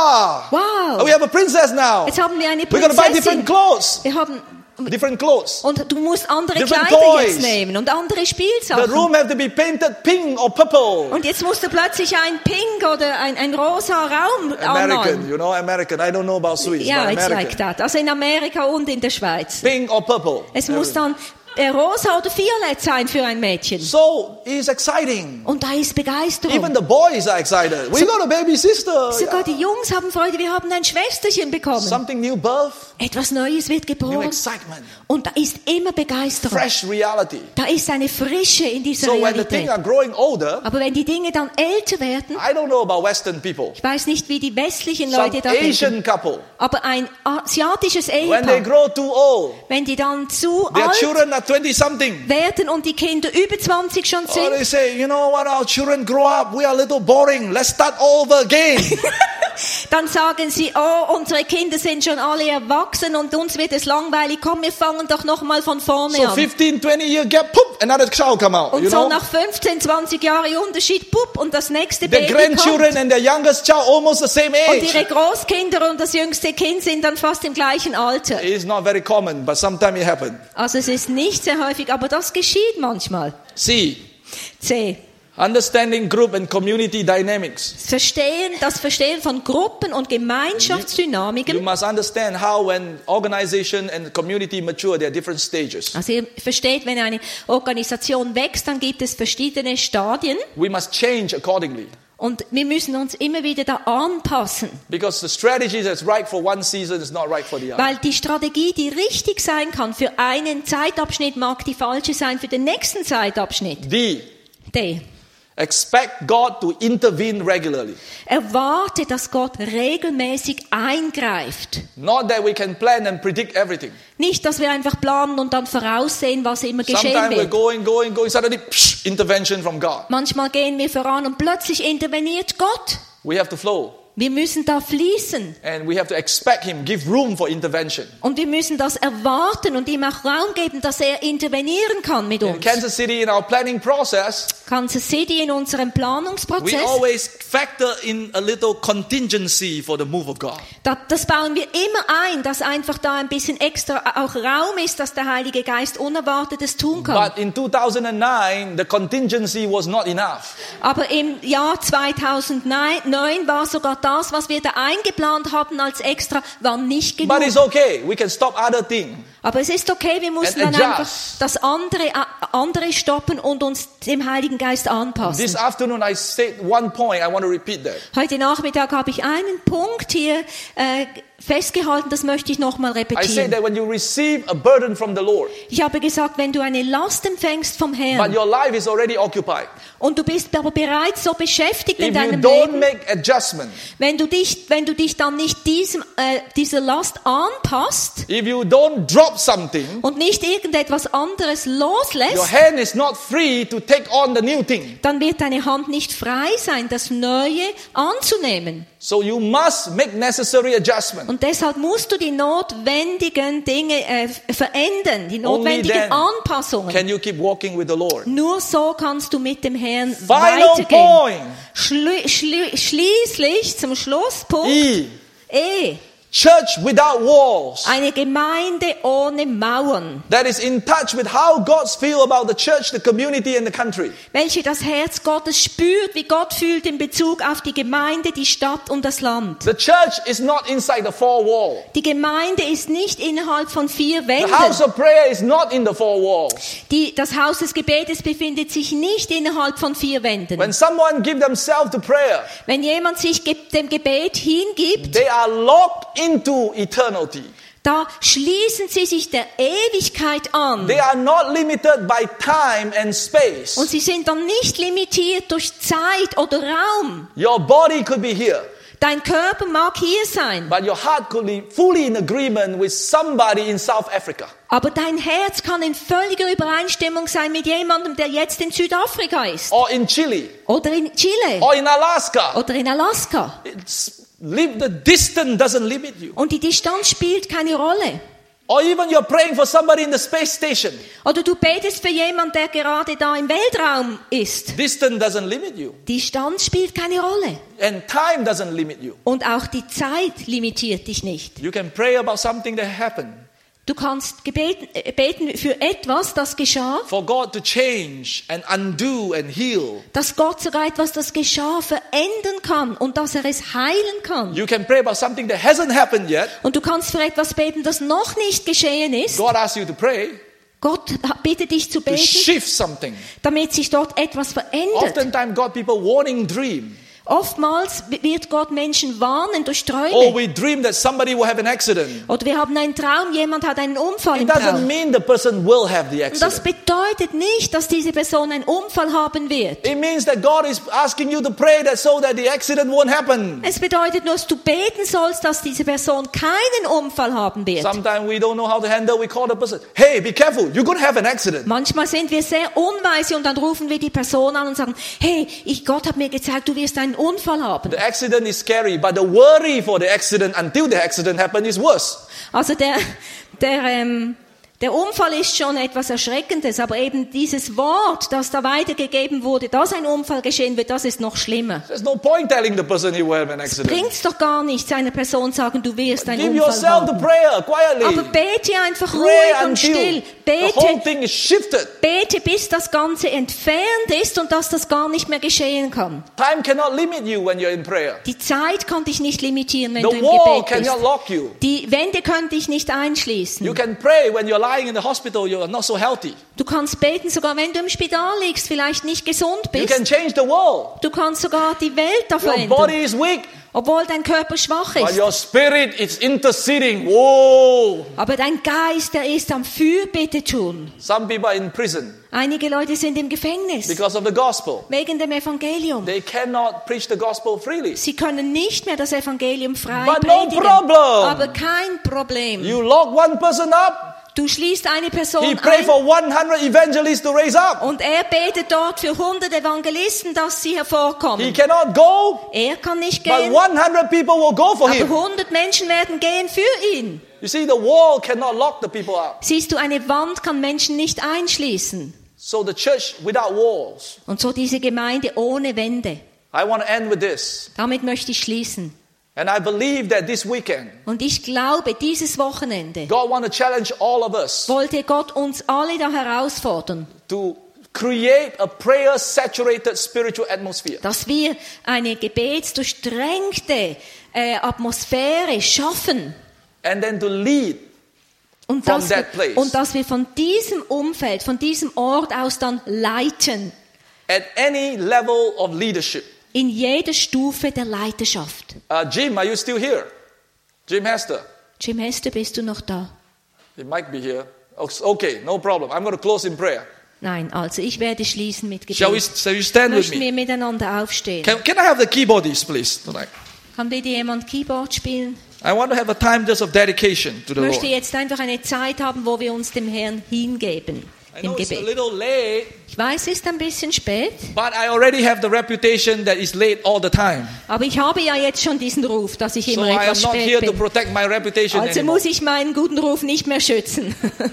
B: Wow.
A: And we have a princess now.
B: Jetzt haben wir eine
A: We're going to buy different
B: Prinzessin.
A: clothes.
B: Wir haben,
A: Different clothes.
B: und du musst andere
A: Different
B: Kleider
A: toys.
B: jetzt nehmen und andere
A: The
B: Spielsachen.
A: room have to be painted pink or purple.
B: Und jetzt musst du plötzlich ein Pink oder ein, ein rosa Raum
A: American,
B: anmalen.
A: you know, American. I don't know about Swiss,
B: Ja,
A: but
B: it's
A: American.
B: like that. Also in Amerika und in der Schweiz.
A: Pink or purple.
B: Es muss dann äh, rosa oder violett sein für ein Mädchen.
A: So it's exciting.
B: Und da ist Begeisterung.
A: Even the boys are excited. We got a baby sister.
B: Sogar
A: Yeah.
B: die Jungs haben Freude, wir haben ein Schwesterchen bekommen.
A: Something new birth,
B: Etwas Neues wird
A: new
B: geboren.
A: excitement,
B: Und da ist immer Begeisterung.
A: fresh reality.
B: Da ist eine Frische in dieser
A: So when the things
B: Realität.
A: are growing older,
B: Aber wenn die Dinge dann älter werden,
A: I don't know about Western people.
B: ich weiß nicht, wie die westlichen
A: Some
B: Leute da denken,
A: Asian couple,
B: aber ein asiatisches
A: when they
B: Ehepaar,
A: grow too old,
B: wenn die dann zu
A: their
B: alt
A: children are twenty something.
B: werden und die Kinder über zwanzig schon
A: Oh, they
B: sind,
A: say, you know what, our children grow up, we are a little boring, let's start all over again.
B: dann sagen sie, oh, unsere Kinder sind schon alle erwachsen und uns wird es langweilig, komm, wir fangen doch noch mal von vorne
A: So
B: an.
A: fifteen, twenty year gap, poop, another child come out,
B: Und
A: you
B: so
A: know.
B: nach fünfzehn, zwanzig Jahre Unterschied, pup, und das nächste
A: The
B: Baby kommt.
A: grandchildren and the youngest child almost the same
B: Und ihre
A: age.
B: Großkinder und das jüngste Kind sind dann fast im gleichen Alter.
A: It's not very common, but sometimes it happens.
B: Also es ist nicht sehr häufig, aber das geschieht manchmal.
A: C.
B: C.
A: Understanding group and community dynamics.
B: Verstehen, das Verstehen von Gruppen und
A: You
B: Gemeinschaftsdynamiken.
A: must understand how when organization and community mature, there are different stages.
B: Also ihr versteht, wenn eine Organisation wächst, dann gibt es verschiedene Stadien.
A: We must change accordingly.
B: Und wir müssen uns immer wieder da anpassen.
A: Because the strategy that's right for one season is not right for the other.
B: Weil die Strategie, die richtig sein kann für einen Zeitabschnitt, mag die falsche sein für den nächsten Zeitabschnitt.
A: D.
B: D.
A: Expect God to intervene regularly.
B: Erwarte, dass Gott regelmäßig eingreift.
A: Not that we can plan and predict everything.
B: Nicht, dass wir einfach planen und dann voraussehen, was immer geschehen
A: Sometimes we're
B: wird.
A: going, going, going, suddenly psh, intervention from God.
B: Manchmal gehen wir voran und plötzlich interveniert Gott.
A: We have to flow.
B: Wir müssen da fließen.
A: And we have to expect him, give room for intervention.
B: Und wir müssen das erwarten und ihm auch Raum geben, dass er intervenieren kann mit
A: In
B: uns.
A: Kansas City, in our planning process,
B: Kansas City in unserem
A: we
B: Planungsprozess,
A: always factor in a little contingency for the move of God.
B: da, das bauen wir immer ein, dass einfach da ein bisschen extra auch Raum ist, dass der Heilige Geist Unerwartetes tun kann.
A: But in two thousand nine, the contingency was not enough.
B: Aber im Jahr zweitausendneun war sogar das, was wir da eingeplant hatten als extra, war nicht genug.
A: But it's okay. We can stop other things.
B: Aber es ist okay, wir mussten
A: And
B: dann
A: adjust.
B: einfach das andere, äh, andere stoppen und uns dem Heiligen Geist anpassen.
A: This afternoon, I said one point. I want to repeat that.
B: Heute Nachmittag habe ich einen Punkt hier äh, festgehalten, das möchte ich nochmal
A: I said
B: repetieren.
A: that when you receive a burden from the Lord,
B: Ich habe gesagt, wenn du eine Last empfängst vom
A: but
B: Herrn
A: your life is already occupied,
B: und du bist aber bereits so beschäftigt in
A: if you
B: deinem
A: don't
B: Leben,
A: make adjustment,
B: wenn du dich, wenn du dich dann nicht diesem, äh, dieser Last anpasst
A: if you don't drop something,
B: und nicht irgendetwas anderes
A: your
B: loslässt,
A: hand is not free to take on the new thing.
B: dann wird deine Hand nicht frei sein, das Neue anzunehmen.
A: So you must make necessary adjustment.
B: Und deshalb musst du die notwendigen Dinge äh, verändern, die
A: Only
B: notwendigen
A: then
B: Anpassungen.
A: can you keep walking with the Lord.
B: Nur so kannst du mit dem Herrn
A: Final
B: weitergehen.
A: point.
B: Schlu schlu schließlich zum Schlusspunkt.
A: E.
B: E.
A: Church without walls.
B: Eine Gemeinde ohne Mauern,
A: That is in touch with how God feels about the church, the community and the country.
B: welche das Herz Gottes spürt, wie Gott fühlt in Bezug auf die Gemeinde, die Stadt und das Land.
A: The church is not inside the four wall.
B: Die Gemeinde ist nicht innerhalb von vier
A: The
B: Wänden.
A: house of prayer is not in the four walls.
B: Die, das Haus des Gebetes befindet sich nicht innerhalb von vier Wänden.
A: When someone give themselves to prayer,
B: Wenn jemand sich ge- dem Gebet hingibt,
A: they are locked into eternity.
B: da schließen sie sich der Ewigkeit an.
A: They are not limited by time and space.
B: Und sie sind dann nicht limitiert durch Zeit oder Raum.
A: Your body could be here,
B: Dein Körper mag hier sein,
A: but your heart could be fully in agreement with somebody in South Africa.
B: aber dein Herz kann in völliger Übereinstimmung sein mit jemandem, der jetzt in Südafrika ist.
A: Or in Chile.
B: Oder in Chile.
A: Or in Alaska.
B: Oder in Alaska.
A: It's, live, the distance doesn't limit you.
B: Und die Distanz spielt keine Rolle.
A: Or even you're praying for somebody in the space station.
B: Oder du betest für jemanden, der gerade da im Weltraum ist.
A: Distance doesn't limit you.
B: Distanz spielt keine Rolle.
A: And time doesn't limit you.
B: Und auch die Zeit limitiert dich nicht.
A: You can pray about something that happened.
B: Du kannst gebeten, äh, beten für etwas, das geschah,
A: For God to change and undo and heal.
B: dass Gott sogar etwas, das geschah, verändern kann und dass er es heilen kann.
A: You can pray about something that hasn't happened yet.
B: Und du kannst für etwas beten, das noch nicht geschehen ist.
A: God asks you to pray
B: Gott bittet dich zu
A: to
B: beten,
A: shift something.
B: damit sich dort etwas verändert.
A: Oftentimes God people warning dream.
B: Oftmals wird Gott Menschen warnen durch
A: Or
B: Träume.
A: we dream that somebody will have an accident.
B: Oder wir haben einen Traum, jemand hat einen Unfall
A: It
B: im
A: doesn't
B: Traum.
A: mean the person will have the
B: Und das
A: accident.
B: bedeutet nicht, dass diese Person einen Unfall haben wird.
A: It means that God is asking you to pray that so that the accident won't happen.
B: Es bedeutet nur, dass du beten sollst, dass diese Person keinen Unfall haben wird.
A: Sometimes we don't know how to handle. We call the person, hey, be careful, you're going to have an accident.
B: Manchmal sind wir sehr unweise und dann rufen wir die Person an und sagen, hey, ich, Gott hat mir gezeigt, du wirst einen Unfall haben.
A: The accident is scary, but the worry for the accident until the accident happens is worse.
B: Also der, der, ähm, der Unfall ist schon etwas Erschreckendes, aber eben dieses Wort, das da weitergegeben wurde, dass ein Unfall geschehen wird, das ist noch schlimmer.
A: There's no point telling the person he will have an accident.
B: Bringt's doch gar nichts, einer Person sagen, du wirst einen
A: Give
B: Unfall
A: yourself to
B: haben.
A: prayer quietly.
B: Aber bete einfach
A: Pray
B: ruhig und
A: until
B: still.
A: the whole
B: Bete,
A: thing is shifted.
B: bete, bis das Ganze entfernt ist und dass das gar nicht mehr geschehen kann.
A: Time cannot limit you when you're in prayer.
B: Die Zeit kann dich nicht limitieren, wenn
A: The
B: du im
A: wall
B: Gebet bist.
A: cannot lock you.
B: Die Wände können dich nicht
A: You
B: einschließen.
A: can pray when you're lying in the hospital, you're not so healthy.
B: Du kannst beten, sogar wenn du im Spital liegst, vielleicht nicht gesund
A: You
B: bist.
A: can change the world.
B: Du kannst sogar die Welt da
A: Your
B: verändern,
A: body is weak,
B: obwohl dein Körper schwach
A: but
B: ist.
A: your spirit is interceding. Whoa!
B: Aber dein Geist, der ist am Fürbitte tun.
A: Some people are in prison
B: Einige Leute sind im Gefängnis
A: because of the gospel.
B: wegen dem Evangelium.
A: They cannot preach the gospel freely.
B: Sie können nicht mehr das Evangelium frei
A: But no
B: predigen.
A: problem.
B: Aber kein Problem.
A: You lock one person up,
B: Du schließt eine Person
A: He prayed
B: ein
A: for one hundred evangelists to raise up.
B: und er betet dort für hundert Evangelisten, dass sie
A: He
B: hervorkommen.
A: cannot go,
B: Er kann nicht
A: but
B: gehen,
A: one hundred people will go for
B: aber
A: him.
B: hundert Menschen werden gehen für ihn.
A: You see, the wall cannot lock the people out.
B: Siehst du, eine Wand kann Menschen nicht einschließen.
A: So the church without walls.
B: Und so diese Gemeinde ohne Wände.
A: I want to end with this.
B: Damit möchte ich schließen.
A: And I believe that this weekend,
B: Und ich glaube, dieses Wochenende
A: God want to challenge all of us
B: wollte Gott uns alle da herausfordern,
A: to create a prayer-saturated spiritual atmosphere.
B: dass wir eine gebetsdurchdrängte äh, Atmosphäre schaffen.
A: And then to lead
B: Und
A: From
B: dass, wir,
A: that place.
B: und dass wir von diesem Umfeld, von diesem Ort aus dann leiten.
A: at any level of leadership.
B: In jeder Stufe der Leiterschaft.
A: Uh, Jim, are you still here? Jim Hester.
B: Jim Hester, bist du noch da?
A: He might be here. Okay, no problem. I'm going to close in prayer.
B: Nein, also ich werde schließen mit
A: Shall we,
B: Gebet.
A: shall you stand with
B: Möchten
A: me?
B: wir miteinander aufstehen?
A: Can, can I have the keyboardists, please, tonight?
B: Kann bitte jemand Keyboard spielen?
A: I want to have a time just of dedication to
B: Ich
A: the
B: möchte
A: Lord.
B: jetzt einfach eine Zeit haben, wo wir uns dem Herrn hingeben.
A: I
B: Im
A: know it's a
B: Gebet.
A: little late,
B: Ich weiß, es ist ein bisschen spät,
A: but I already have the reputation that it's late all the time.
B: aber ich habe ja jetzt schon diesen Ruf, dass ich
A: So
B: immer
A: I am
B: etwas
A: not
B: spät
A: here to
B: bin.
A: protect my reputation
B: Also
A: anymore.
B: muss ich meinen guten Ruf nicht mehr schützen.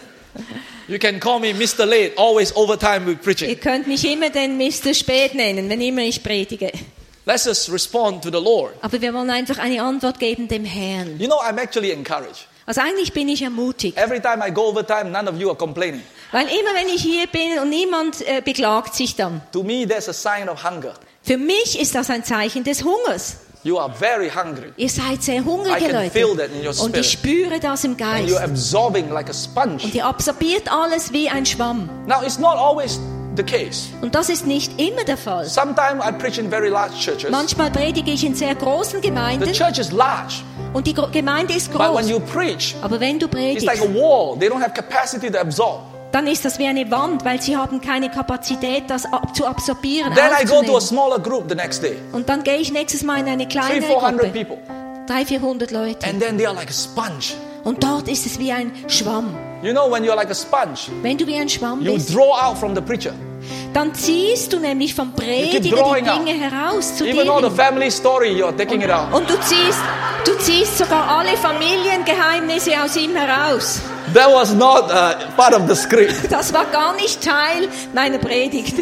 A: You can call me Mister Late, always overtime with
B: Ihr
A: preaching.
B: könnt mich immer den Mister Spät nennen, wenn immer ich predige.
A: Let's just respond to the Lord.
B: Aber wir wollen einfach eine Antwort geben dem Herrn.
A: You know, I'm actually encouraged.
B: Also eigentlich bin ich ermutigt,
A: Every time I go overtime, none of you are complaining.
B: weil immer wenn ich hier bin und niemand äh, beklagt sich dann.
A: To me, there's a sign of hunger.
B: Für mich ist das ein Zeichen des Hungers.
A: You are very hungry.
B: Ihr seid sehr
A: I
B: hungrige
A: can feel
B: Leute.
A: that in your
B: Und ich
A: spirit.
B: spüre das im
A: And
B: Geist.
A: you're absorbing like a sponge.
B: Und ihr absorbiert alles wie ein Schwamm.
A: Now, it's not always the case.
B: Und das ist nicht immer der Fall.
A: Sometimes I preach in very large churches.
B: Manchmal predige ich in sehr großen
A: The
B: Gemeinden
A: church is large,
B: und die Gro- Gemeinde ist
A: but when
B: groß.
A: you preach,
B: Aber wenn du
A: it's like
B: predigst,
A: a wall. They don't have capacity to absorb.
B: dann ist das wie eine Wand, weil sie haben keine Kapazität, das ab zu absorbieren,
A: Then I go to a
B: aufzunehmen.
A: smaller group the next day.
B: Und dann gehe ich nächstes Mal in eine
A: Three,
B: kleinere
A: four hundred
B: Gruppe.
A: people.
B: Drei, vierhundert Leute.
A: And then they are like a sponge.
B: Und dort ist es wie ein Schwamm.
A: You know, when you're like a sponge,
B: Wenn du wie ein Schwamm
A: you
B: bist,
A: draw out from the preacher.
B: dann ziehst du nämlich vom Prediger die
A: drawing out.
B: Dinge heraus zu
A: Even
B: dir
A: all the
B: hin.
A: family story, you're taking it out.
B: Und du ziehst, du ziehst sogar alle Familiengeheimnisse aus ihm heraus.
A: That was not uh, part of the script.
B: Das war gar nicht Teil meiner Predigt.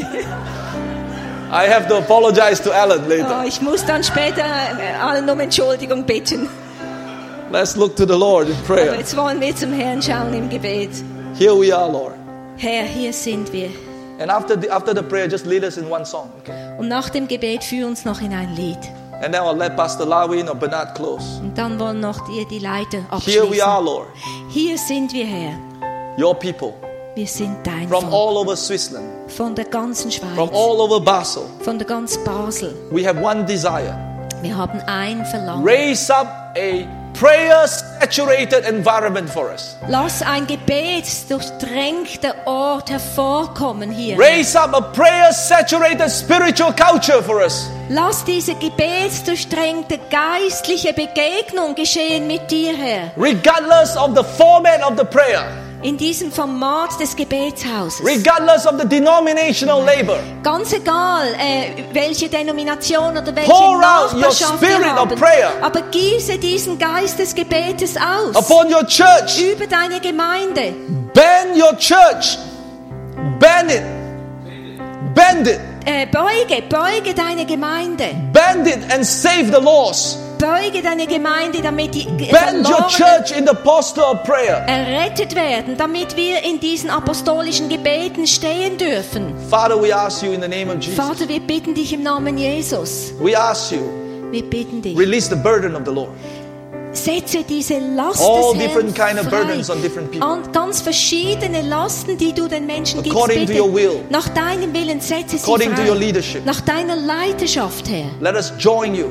A: I have to apologize to Alan later.
B: Oh, ich muss dann später äh, allen um Entschuldigung bitten.
A: Let's look to the Lord in
B: Aber
A: prayer.
B: jetzt wollen wir zum Herrn schauen im Gebet.
A: Here we are, Lord.
B: Herr, hier sind wir.
A: And after the, after the prayer, just lead us in one song. Okay?
B: Und nach dem Gebet führ uns noch in ein Lied.
A: And then I'll let Pastor Lawin or Bernard close.
B: Und dann wollen noch dir die Leiter
A: Here we are,
B: abschließen.
A: Lord.
B: Hier sind wir, Herr.
A: Your people.
B: Wir sind dein
A: From
B: Volk.
A: all over Switzerland.
B: Von der ganzen
A: From
B: Schweiz.
A: all over Basel.
B: Von der ganzen Basel.
A: We have one desire.
B: Wir haben ein Verlangen.
A: Raise up a prayer-saturated environment for us.
B: Lass ein gebetsdurchdrängter Ort hervorkommen hier.
A: Raise up a prayer-saturated spiritual culture for us.
B: Lass diese gebetsdurchdrängte geistliche Begegnung geschehen mit dir, Herr.
A: Regardless of the format of the prayer.
B: In diesem Format des Gebetshauses.
A: Regardless of the denominational labor.
B: Ganz egal, äh, welche Denomination oder welche
A: Pour out your
B: Nachbarschaft wir
A: spirit of
B: haben.
A: prayer.
B: Aber gieße diesen Geist des Gebetes aus.
A: Upon your church.
B: Über deine Gemeinde.
A: Bend your church. Bend it. Bend it.
B: Äh, beuge, beuge deine Gemeinde.
A: Bend it and save the lost.
B: Beuge deine Gemeinde, damit die
A: Bend your
B: Verlorenen
A: church in the posture of prayer.
B: errettet werden, damit wir in diesen apostolischen Gebeten stehen dürfen.
A: Father, we ask you in the name of Jesus.
B: Vater, wir bitten dich im Namen Jesus.
A: We ask you,
B: Wir bitten dich.
A: release the burden of the Lord.
B: Setze diese Last
A: All
B: des Herrn
A: different kind of
B: frei.
A: burdens on different people.
B: An ganz verschiedene Lasten, die du den Menschen gibst,
A: According to
B: bitte
A: your will.
B: nach deinem Willen setze sie
A: According to
B: frei.
A: your leadership.
B: Nach deiner Leiterschaft, Herr.
A: Let us join you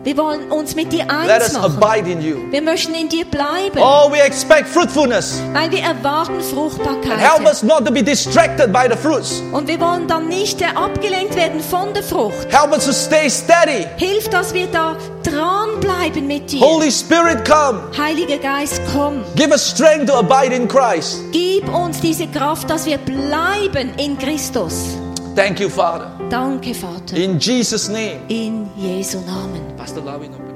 B: Wir wollen uns mit dir
A: Let
B: eins
A: us
B: machen.
A: abide in you.
B: Wir möchten in dir bleiben,
A: Oh, we expect fruitfulness.
B: weil wir erwarten
A: And help
B: Fruchtbarkeit.
A: us not to be distracted by the fruits.
B: Und wir wollen dann nicht äh, abgelenkt werden von der Frucht.
A: Help us to stay steady.
B: Hilf, dass wir da dranbleiben mit dir.
A: Holy Spirit, come.
B: Heiliger Geist, komm.
A: Give us strength to abide in Christ.
B: Gib uns diese Kraft, dass wir bleiben in Christus.
A: Thank you, Father.
B: Danke, Vater.
A: In Jesus' name.
B: In Jesu Namen.
A: Pastor Lavin.